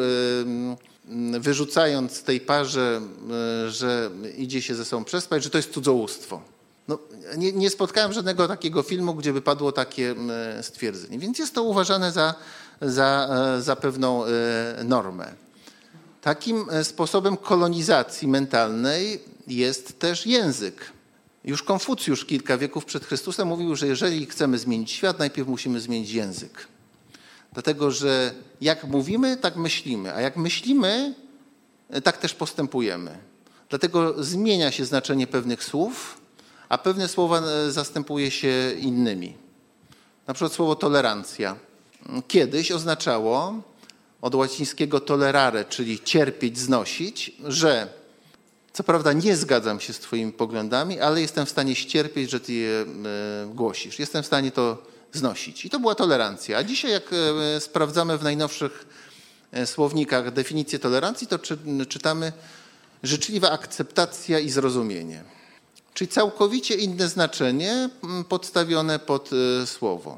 wyrzucając tej parze, że idzie się ze sobą przespać, że to jest cudzołóstwo. No, nie, nie spotkałem żadnego takiego filmu, gdzie by padło takie stwierdzenie. Więc jest to uważane za, za, za pewną normę. Takim sposobem kolonizacji mentalnej jest też język. Już Konfucjusz kilka wieków przed Chrystusem mówił, że jeżeli chcemy zmienić świat, najpierw musimy zmienić język. Dlatego, że jak mówimy, tak myślimy, a jak myślimy, tak też postępujemy. Dlatego zmienia się znaczenie pewnych słów, a pewne słowa zastępuje się innymi. Na przykład słowo tolerancja. Kiedyś oznaczało od łacińskiego tolerare, czyli cierpieć, znosić, że co prawda nie zgadzam się z twoimi poglądami, ale jestem w stanie ścierpieć, że ty je głosisz. Jestem w stanie to znosić. I to była tolerancja. A dzisiaj jak sprawdzamy w najnowszych słownikach definicję tolerancji, to czytamy życzliwa akceptacja i zrozumienie. Czyli całkowicie inne znaczenie podstawione pod słowo.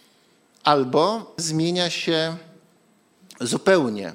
Albo zmienia się zupełnie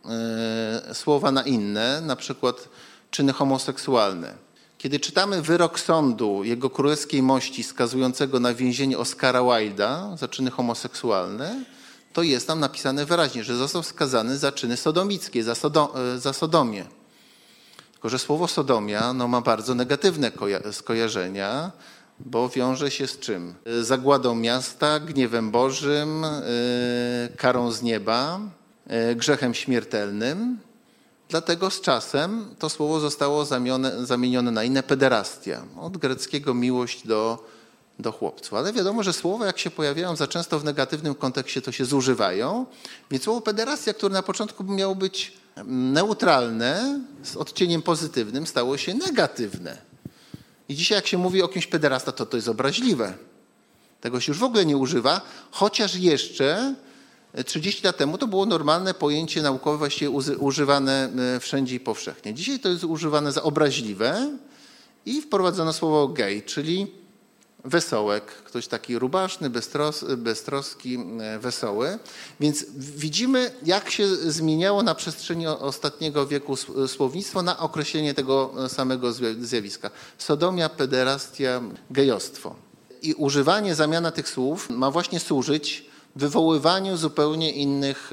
słowa na inne, na przykład czyny homoseksualne. Kiedy czytamy wyrok sądu Jego Królewskiej Mości skazującego na więzienie Oscara Wilda za czyny homoseksualne, to jest tam napisane wyraźnie, że został skazany za czyny sodomickie, za, sodo, za sodomię. Tylko że słowo sodomia no, ma bardzo negatywne koja- skojarzenia, bo wiąże się z czym? Zagładą miasta, gniewem Bożym, yy, karą z nieba, yy, grzechem śmiertelnym. Dlatego z czasem to słowo zostało zamienione, zamienione na inne, pederastia. Od greckiego miłość do, do chłopców. Ale wiadomo, że słowa jak się pojawiają za często w negatywnym kontekście, to się zużywają. Więc słowo pederastia, które na początku miało być neutralne, z odcieniem pozytywnym, stało się negatywne. I dzisiaj jak się mówi o kimś pederasta, to to jest obraźliwe. Tego się już w ogóle nie używa, chociaż jeszcze trzydzieści lat temu to było normalne pojęcie naukowe, właściwie używane wszędzie i powszechnie. Dzisiaj to jest używane za obraźliwe i wprowadzono słowo gej, czyli wesołek. Ktoś taki rubaszny, beztros, beztroski, wesoły. Więc widzimy, jak się zmieniało na przestrzeni ostatniego wieku słownictwo na określenie tego samego zjawiska. Sodomia, pederastia, gejostwo. I używanie, zamiana tych słów ma właśnie służyć wywoływaniu zupełnie innych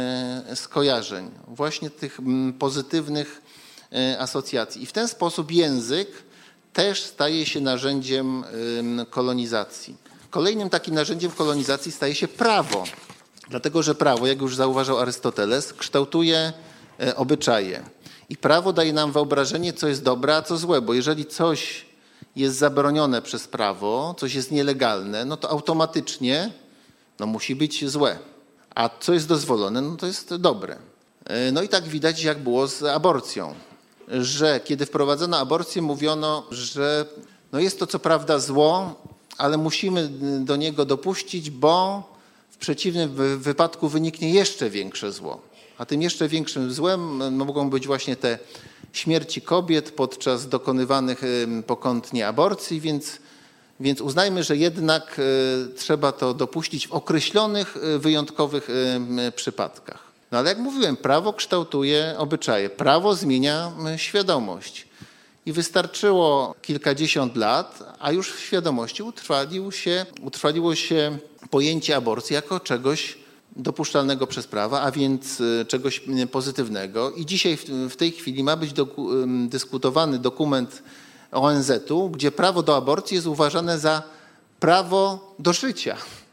skojarzeń, właśnie tych pozytywnych asocjacji. I w ten sposób język też staje się narzędziem kolonizacji. Kolejnym takim narzędziem kolonizacji staje się prawo, dlatego że prawo, jak już zauważał Arystoteles, kształtuje obyczaje. I prawo daje nam wyobrażenie, co jest dobre, a co złe, bo jeżeli coś jest zabronione przez prawo, coś jest nielegalne, no to automatycznie no musi być złe. A co jest dozwolone, no to jest dobre. No i tak widać, jak było z aborcją. Że kiedy wprowadzono aborcję, mówiono, że no jest to co prawda zło, ale musimy do niego dopuścić, bo w przeciwnym wypadku wyniknie jeszcze większe zło. A tym jeszcze większym złem no, mogą być właśnie te śmierci kobiet podczas dokonywanych pokątnie aborcji, więc Więc uznajmy, że jednak trzeba to dopuścić w określonych, wyjątkowych przypadkach. No ale jak mówiłem, prawo kształtuje obyczaje, prawo zmienia świadomość. I wystarczyło kilkadziesiąt lat, a już w świadomości utrwalił się, utrwaliło się pojęcie aborcji jako czegoś dopuszczalnego przez prawo, a więc czegoś pozytywnego. I dzisiaj w tej chwili ma być doku, dyskutowany dokument O N Z-u, gdzie prawo do aborcji jest uważane za prawo do życia.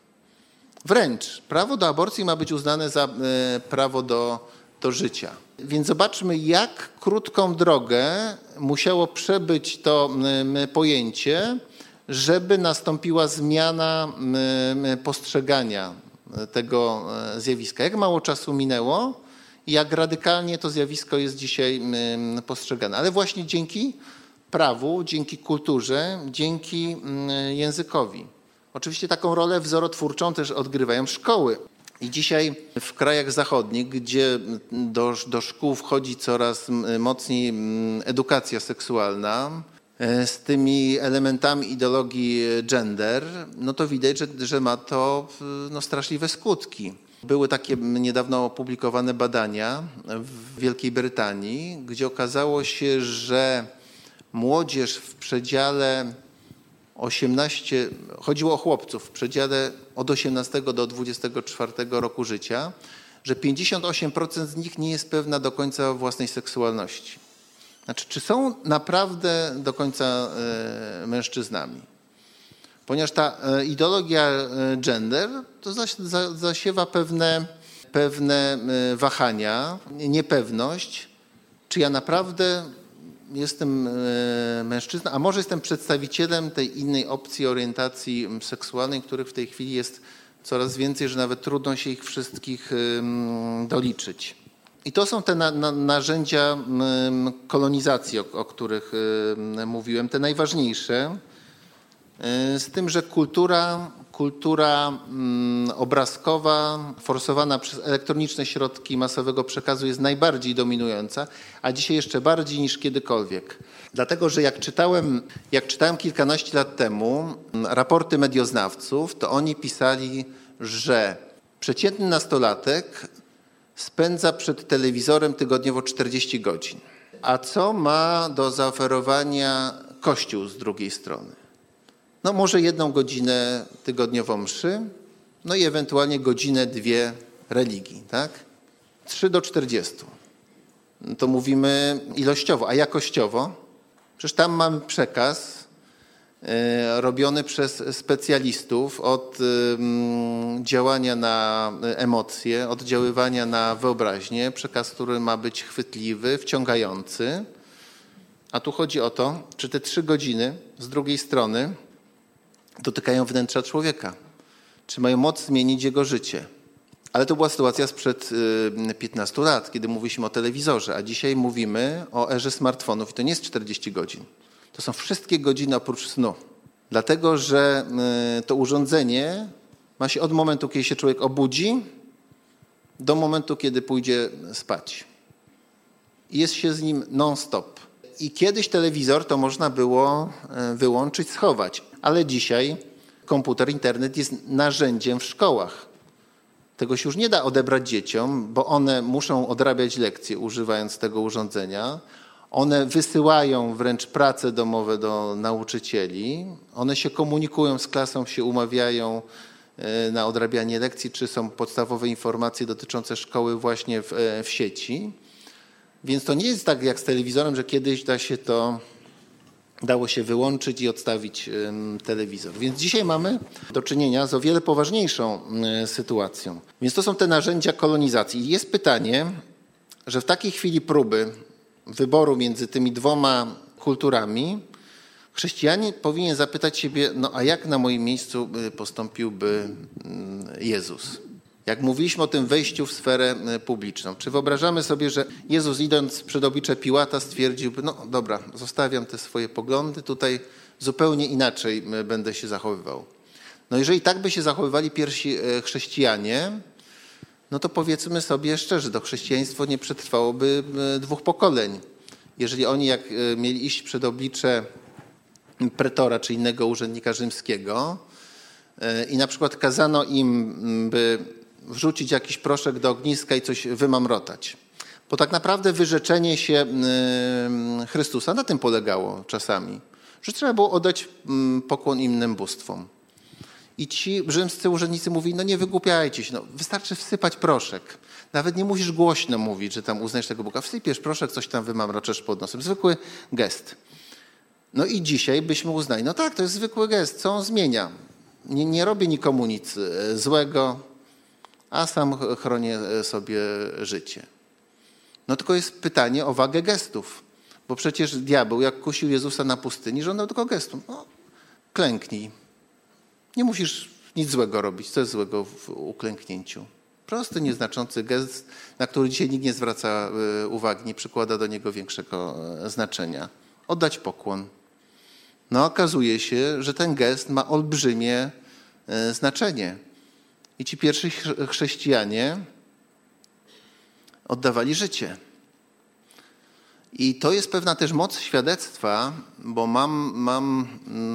Wręcz prawo do aborcji ma być uznane za prawo do, do życia. Więc zobaczmy, jak krótką drogę musiało przebyć to pojęcie, żeby nastąpiła zmiana postrzegania tego zjawiska. Jak mało czasu minęło i jak radykalnie to zjawisko jest dzisiaj postrzegane. Ale właśnie dzięki prawu, dzięki kulturze, dzięki językowi. Oczywiście taką rolę wzorotwórczą też odgrywają szkoły. I dzisiaj w krajach zachodnich, gdzie do, do szkół wchodzi coraz mocniej edukacja seksualna z tymi elementami ideologii gender, no to widać, że, że ma to no, straszliwe skutki. Były takie niedawno opublikowane badania w Wielkiej Brytanii, gdzie okazało się, że młodzież w przedziale osiemnaście, chodziło o chłopców w przedziale od osiemnastego do dwudziestego czwartego roku życia, że pięćdziesiąt osiem procent z nich nie jest pewna do końca własnej seksualności. Znaczy, czy są naprawdę do końca mężczyznami? Ponieważ ta ideologia gender to zasiewa pewne, pewne wahania, niepewność, czy ja naprawdę jestem mężczyzną, a może jestem przedstawicielem tej innej opcji orientacji seksualnej, których w tej chwili jest coraz więcej, że nawet trudno się ich wszystkich doliczyć. I to są te na, na, narzędzia kolonizacji, o, o których mówiłem, te najważniejsze. Z tym, że kultura, kultura obrazkowa, forsowana przez elektroniczne środki masowego przekazu jest najbardziej dominująca, a dzisiaj jeszcze bardziej niż kiedykolwiek. Dlatego, że jak czytałem, jak czytałem kilkanaście lat temu raporty medioznawców, to oni pisali, że przeciętny nastolatek spędza przed telewizorem tygodniowo czterdzieści godzin. A co ma do zaoferowania Kościół z drugiej strony? No może jedną godzinę tygodniowo mszy no i ewentualnie godzinę, dwie religii, tak? trzy do czterdziestu. To mówimy ilościowo, a jakościowo? Przecież tam mamy przekaz y, robiony przez specjalistów od y, działania na emocje, oddziaływania na wyobraźnię, przekaz, który ma być chwytliwy, wciągający. A tu chodzi o to, czy te trzy godziny z drugiej strony dotykają wnętrza człowieka, czy mają moc zmienić jego życie. Ale to była sytuacja sprzed piętnastu lat, kiedy mówiliśmy o telewizorze, a dzisiaj mówimy o erze smartfonów i to nie jest czterdzieści godzin. To są wszystkie godziny oprócz snu. Dlatego, że to urządzenie ma się od momentu, kiedy się człowiek obudzi, do momentu, kiedy pójdzie spać. I jest się z nim non-stop. I kiedyś telewizor to można było wyłączyć, schować, ale dzisiaj komputer, internet jest narzędziem w szkołach. Tego się już nie da odebrać dzieciom, bo one muszą odrabiać lekcje używając tego urządzenia. One wysyłają wręcz prace domowe do nauczycieli. One się komunikują z klasą, się umawiają na odrabianie lekcji, czy są podstawowe informacje dotyczące szkoły właśnie w, w sieci. Więc to nie jest tak jak z telewizorem, że kiedyś da się to, dało się wyłączyć i odstawić telewizor. Więc dzisiaj mamy do czynienia z o wiele poważniejszą sytuacją. Więc to są te narzędzia kolonizacji. I jest pytanie, że w takiej chwili próby wyboru między tymi dwoma kulturami chrześcijanin powinien zapytać siebie, no a jak na moim miejscu postąpiłby Jezus? Jak mówiliśmy o tym wejściu w sferę publiczną, czy wyobrażamy sobie, że Jezus idąc przed oblicze Piłata stwierdziłby, no dobra, zostawiam te swoje poglądy, tutaj zupełnie inaczej będę się zachowywał. No jeżeli tak by się zachowywali pierwsi chrześcijanie, no to powiedzmy sobie szczerze, to chrześcijaństwo nie przetrwałoby dwóch pokoleń. Jeżeli oni jak mieli iść przed oblicze pretora czy innego urzędnika rzymskiego i na przykład kazano im, by wrzucić jakiś proszek do ogniska i coś wymamrotać. Bo tak naprawdę wyrzeczenie się Chrystusa na tym polegało czasami, że trzeba było oddać pokłon innym bóstwom. I ci rzymscy urzędnicy mówili, no nie wygłupiajcie się, no, wystarczy wsypać proszek. Nawet nie musisz głośno mówić, że tam uznajesz tego Boga. Wsypiesz proszek, coś tam wymamroczesz pod nosem. Zwykły gest. No i dzisiaj byśmy uznali, no tak, to jest zwykły gest, co on zmienia? Nie, nie robię nikomu nic złego, a sam chronię sobie życie. No tylko jest pytanie o wagę gestów, bo przecież diabeł, jak kusił Jezusa na pustyni, żądał tylko gestu. No, klęknij. Nie musisz nic złego robić. Co jest złego w uklęknięciu? Prosty, nieznaczący gest, na który dzisiaj nikt nie zwraca uwagi, nie przykłada do niego większego znaczenia. Oddać pokłon. No okazuje się, że ten gest ma olbrzymie znaczenie. I ci pierwsi chrześcijanie oddawali życie. I to jest pewna też moc świadectwa, bo mam, mam,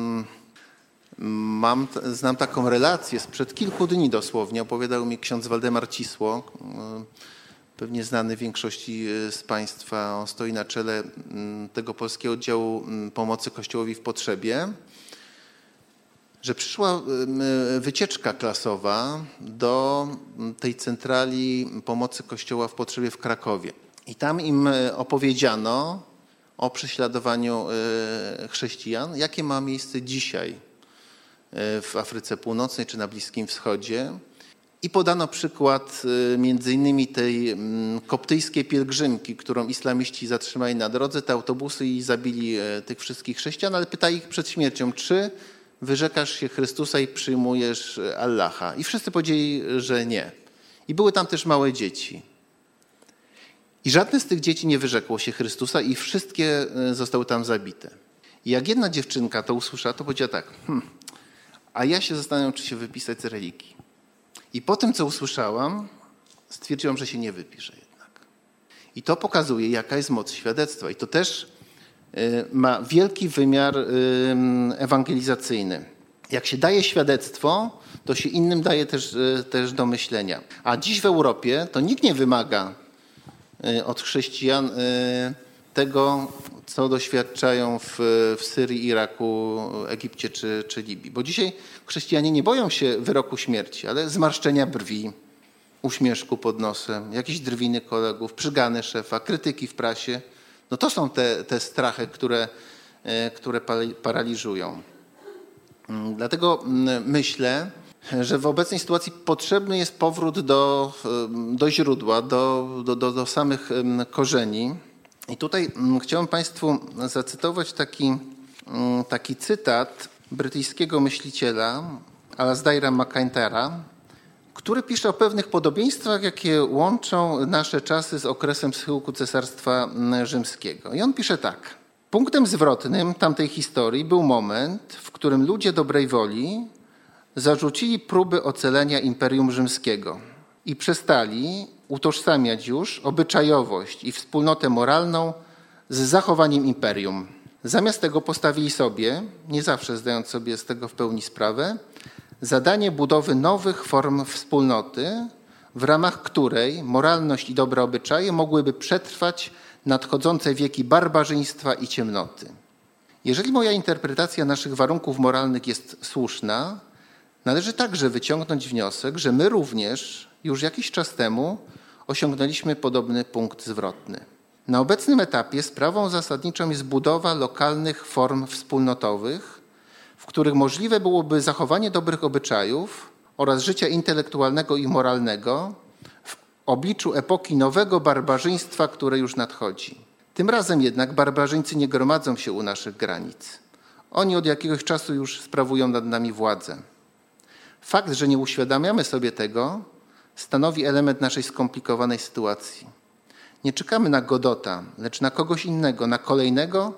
mam, znam taką relację sprzed kilku dni dosłownie. Opowiadał mi ksiądz Waldemar Cisło, pewnie znany większości z Państwa. On stoi na czele tego polskiego oddziału pomocy Kościołowi w potrzebie, że przyszła wycieczka klasowa do tej centrali pomocy Kościoła w potrzebie w Krakowie. I tam im opowiedziano o prześladowaniu chrześcijan, jakie ma miejsce dzisiaj w Afryce Północnej czy na Bliskim Wschodzie. I podano przykład między innymi tej koptyjskiej pielgrzymki, którą islamiści zatrzymali na drodze, te autobusy i zabili tych wszystkich chrześcijan, ale pytali ich przed śmiercią, czy wyrzekasz się Chrystusa i przyjmujesz Allaha. I wszyscy powiedzieli, że nie. I były tam też małe dzieci. I żadne z tych dzieci nie wyrzekło się Chrystusa i wszystkie zostały tam zabite. I jak jedna dziewczynka to usłyszała, to powiedziała tak, hm, a ja się zastanawiam, czy się wypisać z religii. I po tym, co usłyszałam, stwierdziłam, że się nie wypiszę jednak. I to pokazuje, jaka jest moc świadectwa. I to też ma wielki wymiar ewangelizacyjny. Jak się daje świadectwo, to się innym daje też, też do myślenia. A dziś w Europie to nikt nie wymaga od chrześcijan tego, co doświadczają w, w Syrii, Iraku, Egipcie czy, czy Libii. Bo dzisiaj chrześcijanie nie boją się wyroku śmierci, ale zmarszczenia brwi, uśmieszku pod nosem, jakieś drwiny kolegów, przygany szefa, krytyki w prasie. No to są te, te strachy, które, które paraliżują. Dlatego myślę, że w obecnej sytuacji potrzebny jest powrót do, do źródła, do, do, do, do samych korzeni. I tutaj chciałem Państwu zacytować taki, taki cytat brytyjskiego myśliciela Alasdaira MacIntyre'a, który pisze o pewnych podobieństwach, jakie łączą nasze czasy z okresem schyłku Cesarstwa Rzymskiego. I on pisze tak. Punktem zwrotnym tamtej historii był moment, w którym ludzie dobrej woli zarzucili próby ocalenia Imperium Rzymskiego i przestali utożsamiać już obyczajowość i wspólnotę moralną z zachowaniem imperium. Zamiast tego postawili sobie, nie zawsze zdając sobie z tego w pełni sprawę, zadanie budowy nowych form wspólnoty, w ramach której moralność i dobre obyczaje mogłyby przetrwać nadchodzące wieki barbarzyństwa i ciemnoty. Jeżeli moja interpretacja naszych warunków moralnych jest słuszna, należy także wyciągnąć wniosek, że my również już jakiś czas temu osiągnęliśmy podobny punkt zwrotny. Na obecnym etapie sprawą zasadniczą jest budowa lokalnych form wspólnotowych, w których możliwe byłoby zachowanie dobrych obyczajów oraz życia intelektualnego i moralnego w obliczu epoki nowego barbarzyństwa, które już nadchodzi. Tym razem jednak barbarzyńcy nie gromadzą się u naszych granic. Oni od jakiegoś czasu już sprawują nad nami władzę. Fakt, że nie uświadamiamy sobie tego, stanowi element naszej skomplikowanej sytuacji. Nie czekamy na Godota, lecz na kogoś innego, na kolejnego,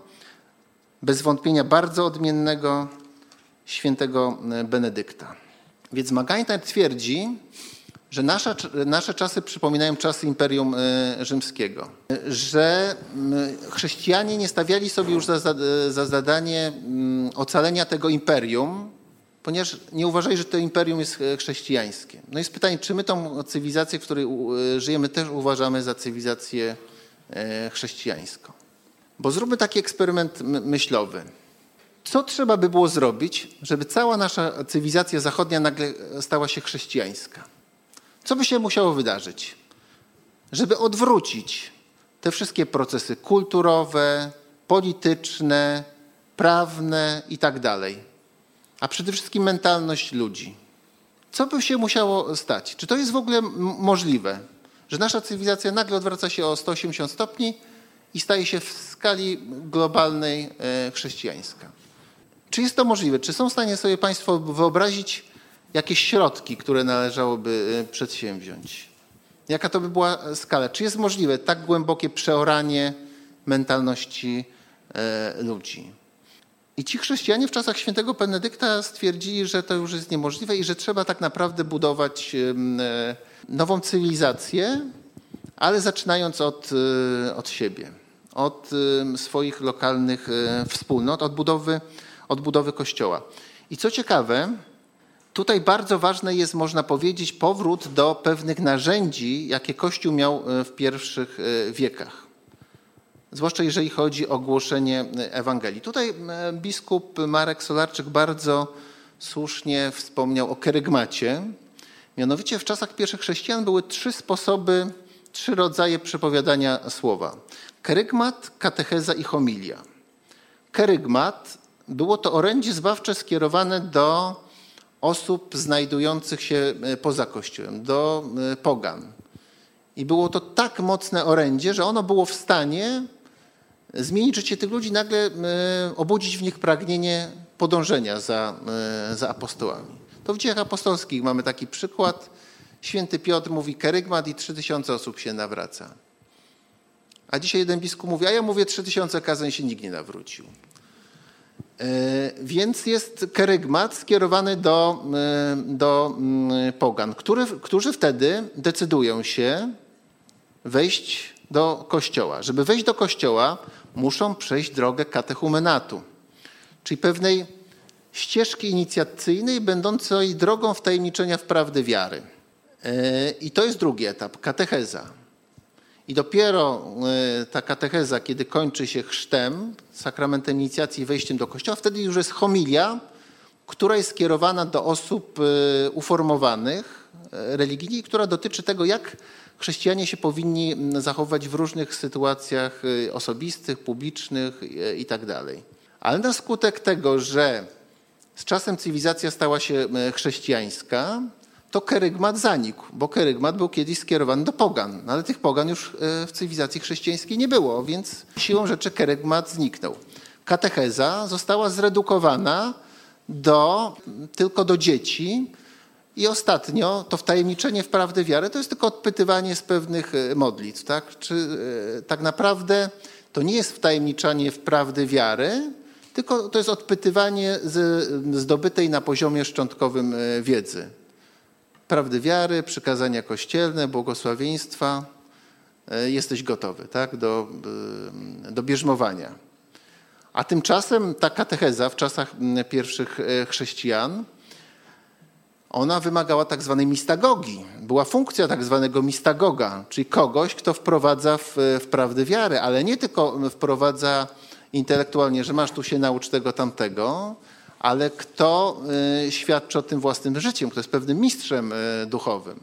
bez wątpienia bardzo odmiennego, świętego Benedykta. Więc MacIntyre twierdzi, że nasze, nasze czasy przypominają czasy Imperium Rzymskiego, że chrześcijanie nie stawiali sobie już za, za zadanie ocalenia tego imperium, ponieważ nie uważali, że to imperium jest chrześcijańskie. No jest pytanie, czy my tą cywilizację, w której żyjemy, też uważamy za cywilizację chrześcijańską. Bo zróbmy taki eksperyment myślowy. Co trzeba by było zrobić, żeby cała nasza cywilizacja zachodnia nagle stała się chrześcijańska? Co by się musiało wydarzyć, żeby odwrócić te wszystkie procesy kulturowe, polityczne, prawne i tak dalej, a przede wszystkim mentalność ludzi? Co by się musiało stać? Czy to jest w ogóle możliwe, że nasza cywilizacja nagle odwraca się o sto osiemdziesiąt stopni i staje się w skali globalnej chrześcijańska? Czy jest to możliwe? Czy są w stanie sobie Państwo wyobrazić jakieś środki, które należałoby przedsięwziąć? Jaka to by była skala? Czy jest możliwe tak głębokie przeoranie mentalności ludzi? I ci chrześcijanie w czasach świętego Benedykta stwierdzili, że to już jest niemożliwe i że trzeba tak naprawdę budować nową cywilizację, ale zaczynając od, od siebie, od swoich lokalnych wspólnot, od budowy, od budowy Kościoła. I co ciekawe, tutaj bardzo ważne jest, można powiedzieć, powrót do pewnych narzędzi, jakie Kościół miał w pierwszych wiekach. Zwłaszcza jeżeli chodzi o głoszenie Ewangelii. Tutaj biskup Marek Solarczyk bardzo słusznie wspomniał o kerygmacie. Mianowicie w czasach pierwszych chrześcijan były trzy sposoby, trzy rodzaje przepowiadania słowa. Kerygmat, katecheza i homilia. Kerygmat było to orędzie zbawcze skierowane do osób znajdujących się poza Kościołem, do pogan. I było to tak mocne orędzie, że ono było w stanie zmienić życie tych ludzi, nagle obudzić w nich pragnienie podążenia za, za apostołami. To w Dziejach Apostolskich mamy taki przykład. Święty Piotr mówi kerygmat i trzy tysiące osób się nawraca. A dzisiaj jeden biskup mówi, a ja mówię trzy tysiące kazań się nikt nie nawrócił. Więc jest kerygmat skierowany do, do pogan, który, którzy wtedy decydują się wejść do Kościoła. Żeby wejść do Kościoła, muszą przejść drogę katechumenatu, czyli pewnej ścieżki inicjacyjnej będącej drogą wtajemniczenia w prawdę wiary. I to jest drugi etap, katecheza. I dopiero ta katecheza, kiedy kończy się chrztem, sakramentem inicjacji i wejściem do kościoła, wtedy już jest homilia, która jest skierowana do osób uformowanych religijnie i która dotyczy tego, jak chrześcijanie się powinni zachować w różnych sytuacjach osobistych, publicznych i tak dalej. Ale na skutek tego, że z czasem cywilizacja stała się chrześcijańska, to kerygmat zanikł, bo kerygmat był kiedyś skierowany do pogan, ale tych pogan już w cywilizacji chrześcijańskiej nie było, więc siłą rzeczy kerygmat zniknął. Katecheza została zredukowana do, tylko do dzieci i ostatnio to wtajemniczenie w prawdę wiary to jest tylko odpytywanie z pewnych modlitw. Tak? Czy tak naprawdę to nie jest wtajemniczanie w prawdę wiary, tylko to jest odpytywanie z zdobytej na poziomie szczątkowym wiedzy. Prawdy wiary, przykazania kościelne, błogosławieństwa. Jesteś gotowy, tak? do, do bierzmowania. A tymczasem ta katecheza w czasach pierwszych chrześcijan, ona wymagała tak zwanej mistagogii. Była funkcja tak zwanego mistagoga, czyli kogoś, kto wprowadza w, w prawdę wiary, ale nie tylko wprowadza intelektualnie, że masz tu się naucz tego, tamtego, ale kto y, świadczy o tym własnym życiem, kto jest pewnym mistrzem y, duchowym.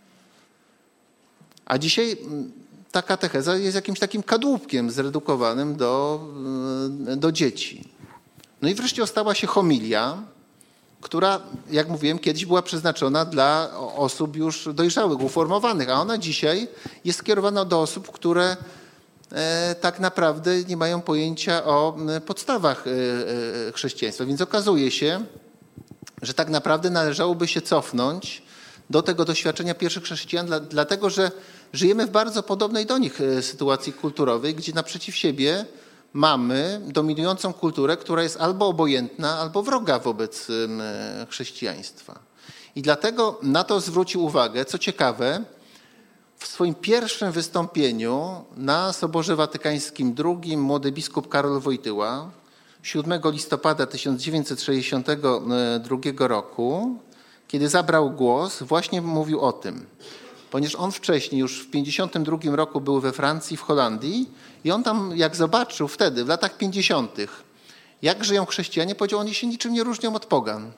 A dzisiaj y, ta katecheza jest jakimś takim kadłubkiem zredukowanym do, y, do dzieci. No i wreszcie ostała się homilia, która, jak mówiłem, kiedyś była przeznaczona dla osób już dojrzałych, uformowanych, a ona dzisiaj jest skierowana do osób, które tak naprawdę nie mają pojęcia o podstawach chrześcijaństwa. Więc okazuje się, że tak naprawdę należałoby się cofnąć do tego doświadczenia pierwszych chrześcijan, dlatego że żyjemy w bardzo podobnej do nich sytuacji kulturowej, gdzie naprzeciw siebie mamy dominującą kulturę, która jest albo obojętna, albo wroga wobec chrześcijaństwa. I dlatego na to zwrócił uwagę, co ciekawe, w swoim pierwszym wystąpieniu na Soborze Watykańskim drugim młody biskup Karol Wojtyła siódmego listopada tysiąc dziewięćset sześćdziesiątego drugiego roku, kiedy zabrał głos, właśnie mówił o tym. Ponieważ on wcześniej, już w pięćdziesiątym drugim roku był we Francji, w Holandii i on tam, jak zobaczył wtedy, w latach pięćdziesiątych, jak żyją chrześcijanie, powiedział, oni się niczym nie różnią od pogan.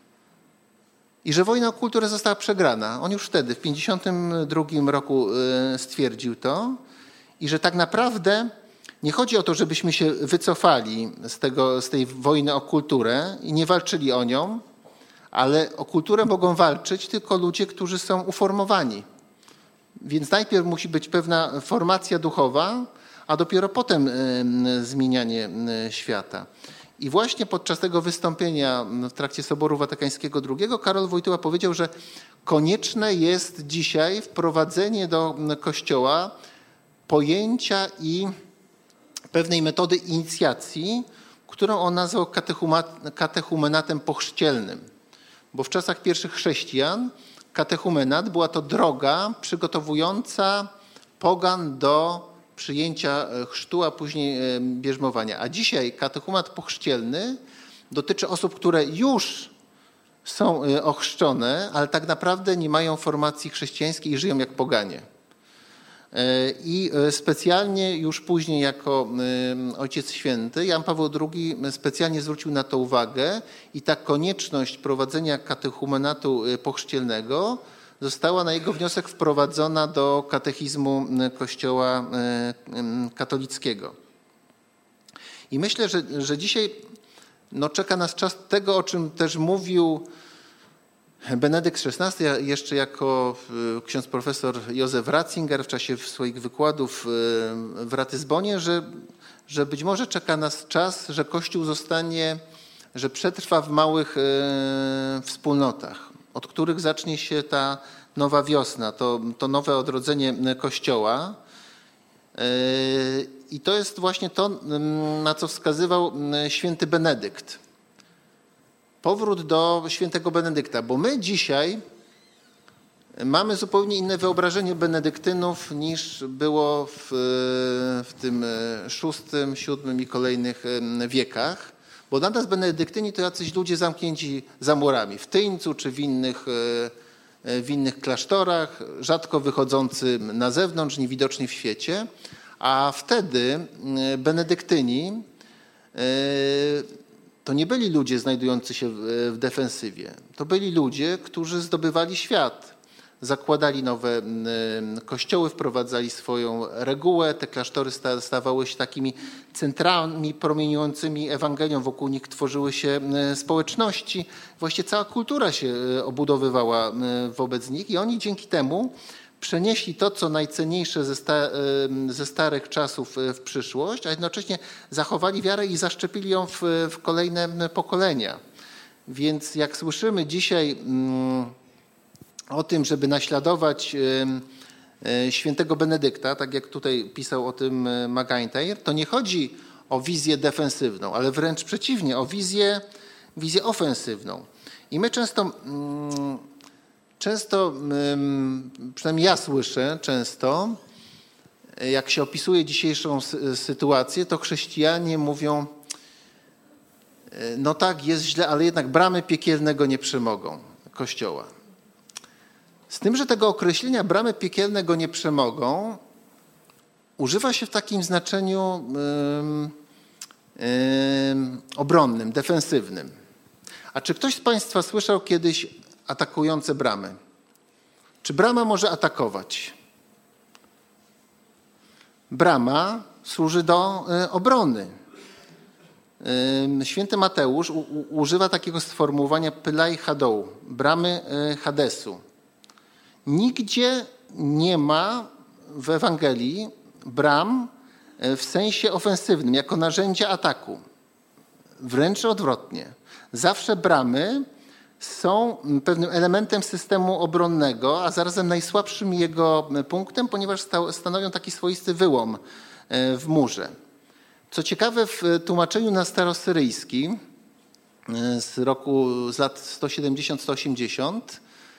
I że wojna o kulturę została przegrana. On już wtedy, w pięćdziesiątym drugim roku stwierdził to i że tak naprawdę nie chodzi o to, żebyśmy się wycofali z, tego, z tej wojny o kulturę i nie walczyli o nią, ale o kulturę mogą walczyć tylko ludzie, którzy są uformowani. Więc najpierw musi być pewna formacja duchowa, a dopiero potem zmienianie świata. I właśnie podczas tego wystąpienia w trakcie Soboru Watykańskiego drugiego Karol Wojtyła powiedział, że konieczne jest dzisiaj wprowadzenie do Kościoła pojęcia i pewnej metody inicjacji, którą on nazwał katechumenatem pochrzcielnym. Bo w czasach pierwszych chrześcijan katechumenat była to droga przygotowująca pogan do przyjęcia chrztu, a później bierzmowania. A dzisiaj katechumenat pochrzcielny dotyczy osób, które już są ochrzczone, ale tak naprawdę nie mają formacji chrześcijańskiej i żyją jak poganie. I specjalnie już później jako Ojciec Święty Jan Paweł drugi specjalnie zwrócił na to uwagę i ta konieczność prowadzenia katechumenatu pochrzcielnego została na jego wniosek wprowadzona do katechizmu Kościoła katolickiego. I myślę, że, że dzisiaj no, czeka nas czas tego, o czym też mówił Benedykt szesnasty, jeszcze jako ksiądz profesor Józef Ratzinger w czasie swoich wykładów w Ratyzbonie, że, że być może czeka nas czas, że Kościół zostanie, że przetrwa w małych wspólnotach, od których zacznie się ta nowa wiosna, to, to nowe odrodzenie Kościoła. I to jest właśnie to, na co wskazywał święty Benedykt. Powrót do świętego Benedykta, bo my dzisiaj mamy zupełnie inne wyobrażenie benedyktynów niż było w, w tym szóstym, siódmym i kolejnych wiekach, bo dla nas benedyktyni to jacyś ludzie zamknięci za murami, w Tyńcu czy w innych w innych klasztorach, rzadko wychodzący na zewnątrz, niewidoczni w świecie, a wtedy benedyktyni to nie byli ludzie znajdujący się w defensywie. To byli ludzie, którzy zdobywali świat. Zakładali nowe kościoły, wprowadzali swoją regułę. Te klasztory stawały się takimi centrami promieniującymi Ewangelią. Wokół nich tworzyły się społeczności. Właściwie cała kultura się obudowywała wobec nich i oni dzięki temu przenieśli to, co najcenniejsze ze, sta, ze starych czasów w przyszłość, a jednocześnie zachowali wiarę i zaszczepili ją w, w kolejne pokolenia. Więc jak słyszymy dzisiaj o tym, żeby naśladować świętego Benedykta, tak jak tutaj pisał o tym McIntyre, to nie chodzi o wizję defensywną, ale wręcz przeciwnie, o wizję, wizję ofensywną. I my często... Często, przynajmniej ja słyszę często, jak się opisuje dzisiejszą sytuację, to chrześcijanie mówią, no tak, jest źle, ale jednak bramy piekielnego nie przemogą Kościoła. Z tym, że tego określenia bramy piekielnego nie przemogą używa się w takim znaczeniu um, um, obronnym, defensywnym. A czy ktoś z Państwa słyszał kiedyś atakujące bramy? Czy brama może atakować? Brama służy do obrony. Święty Mateusz u, u, używa takiego sformułowania pylai hadou, bramy Hadesu. Nigdzie nie ma w Ewangelii bram w sensie ofensywnym, jako narzędzia ataku. Wręcz odwrotnie. Zawsze bramy są pewnym elementem systemu obronnego, a zarazem najsłabszym jego punktem, ponieważ stanowią taki swoisty wyłom w murze. Co ciekawe, w tłumaczeniu na starosyryjski z roku z lat sto siedemdziesiąt do stu osiemdziesięciu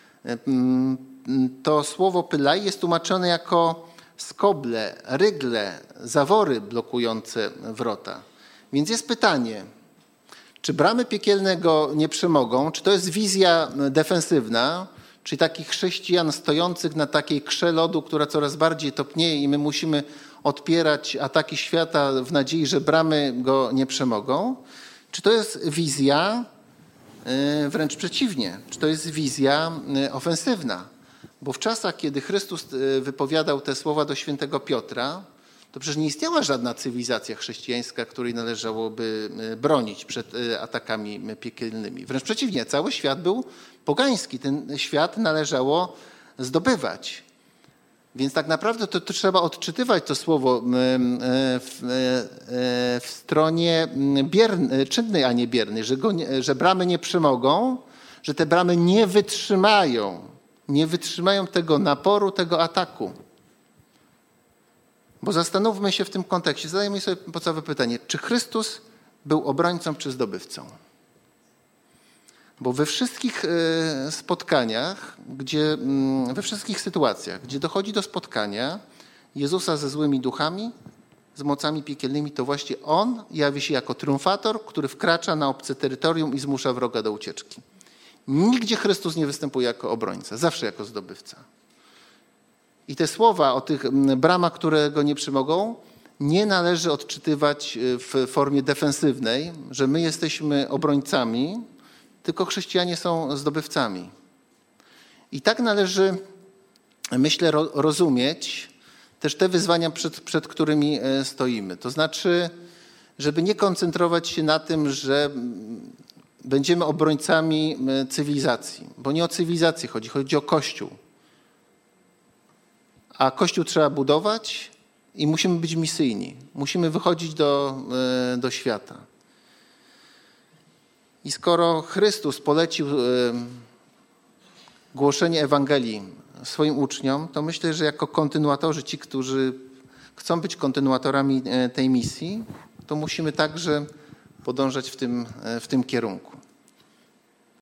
to słowo pylaj jest tłumaczone jako skoble, rygle, zawory blokujące wrota. Więc jest pytanie, czy bramy piekielnego nie przemogą? Czy to jest wizja defensywna, czyli takich chrześcijan stojących na takiej krze lodu, która coraz bardziej topnieje i my musimy odpierać ataki świata w nadziei, że bramy go nie przemogą? Czy to jest wizja, wręcz przeciwnie, czy to jest wizja ofensywna? Bo w czasach, kiedy Chrystus wypowiadał te słowa do świętego Piotra, to przecież nie istniała żadna cywilizacja chrześcijańska, której należałoby bronić przed atakami piekielnymi. Wręcz przeciwnie, cały świat był pogański. Ten świat należało zdobywać. Więc tak naprawdę to, to trzeba odczytywać to słowo w, w stronie biernej, czynnej, a nie biernej, że, go, że bramy nie przemogą, że te bramy nie wytrzymają, nie wytrzymają tego naporu, tego ataku. Bo zastanówmy się w tym kontekście, zadajmy sobie podstawowe pytanie, czy Chrystus był obrońcą czy zdobywcą? Bo we wszystkich spotkaniach, gdzie, we wszystkich sytuacjach, gdzie dochodzi do spotkania Jezusa ze złymi duchami, z mocami piekielnymi, to właśnie On jawi się jako triumfator, który wkracza na obce terytorium i zmusza wroga do ucieczki. Nigdzie Chrystus nie występuje jako obrońca, zawsze jako zdobywca. I te słowa o tych bramach, które go nie przemogą, nie należy odczytywać w formie defensywnej, że my jesteśmy obrońcami, tylko chrześcijanie są zdobywcami. I tak należy, myślę, rozumieć też te wyzwania, przed, przed którymi stoimy. To znaczy, żeby nie koncentrować się na tym, że będziemy obrońcami cywilizacji, bo nie o cywilizację chodzi, chodzi o Kościół. A Kościół trzeba budować i musimy być misyjni. Musimy wychodzić do, do świata. I skoro Chrystus polecił głoszenie Ewangelii swoim uczniom, to myślę, że jako kontynuatorzy, ci, którzy chcą być kontynuatorami tej misji, to musimy także podążać w tym, w tym kierunku.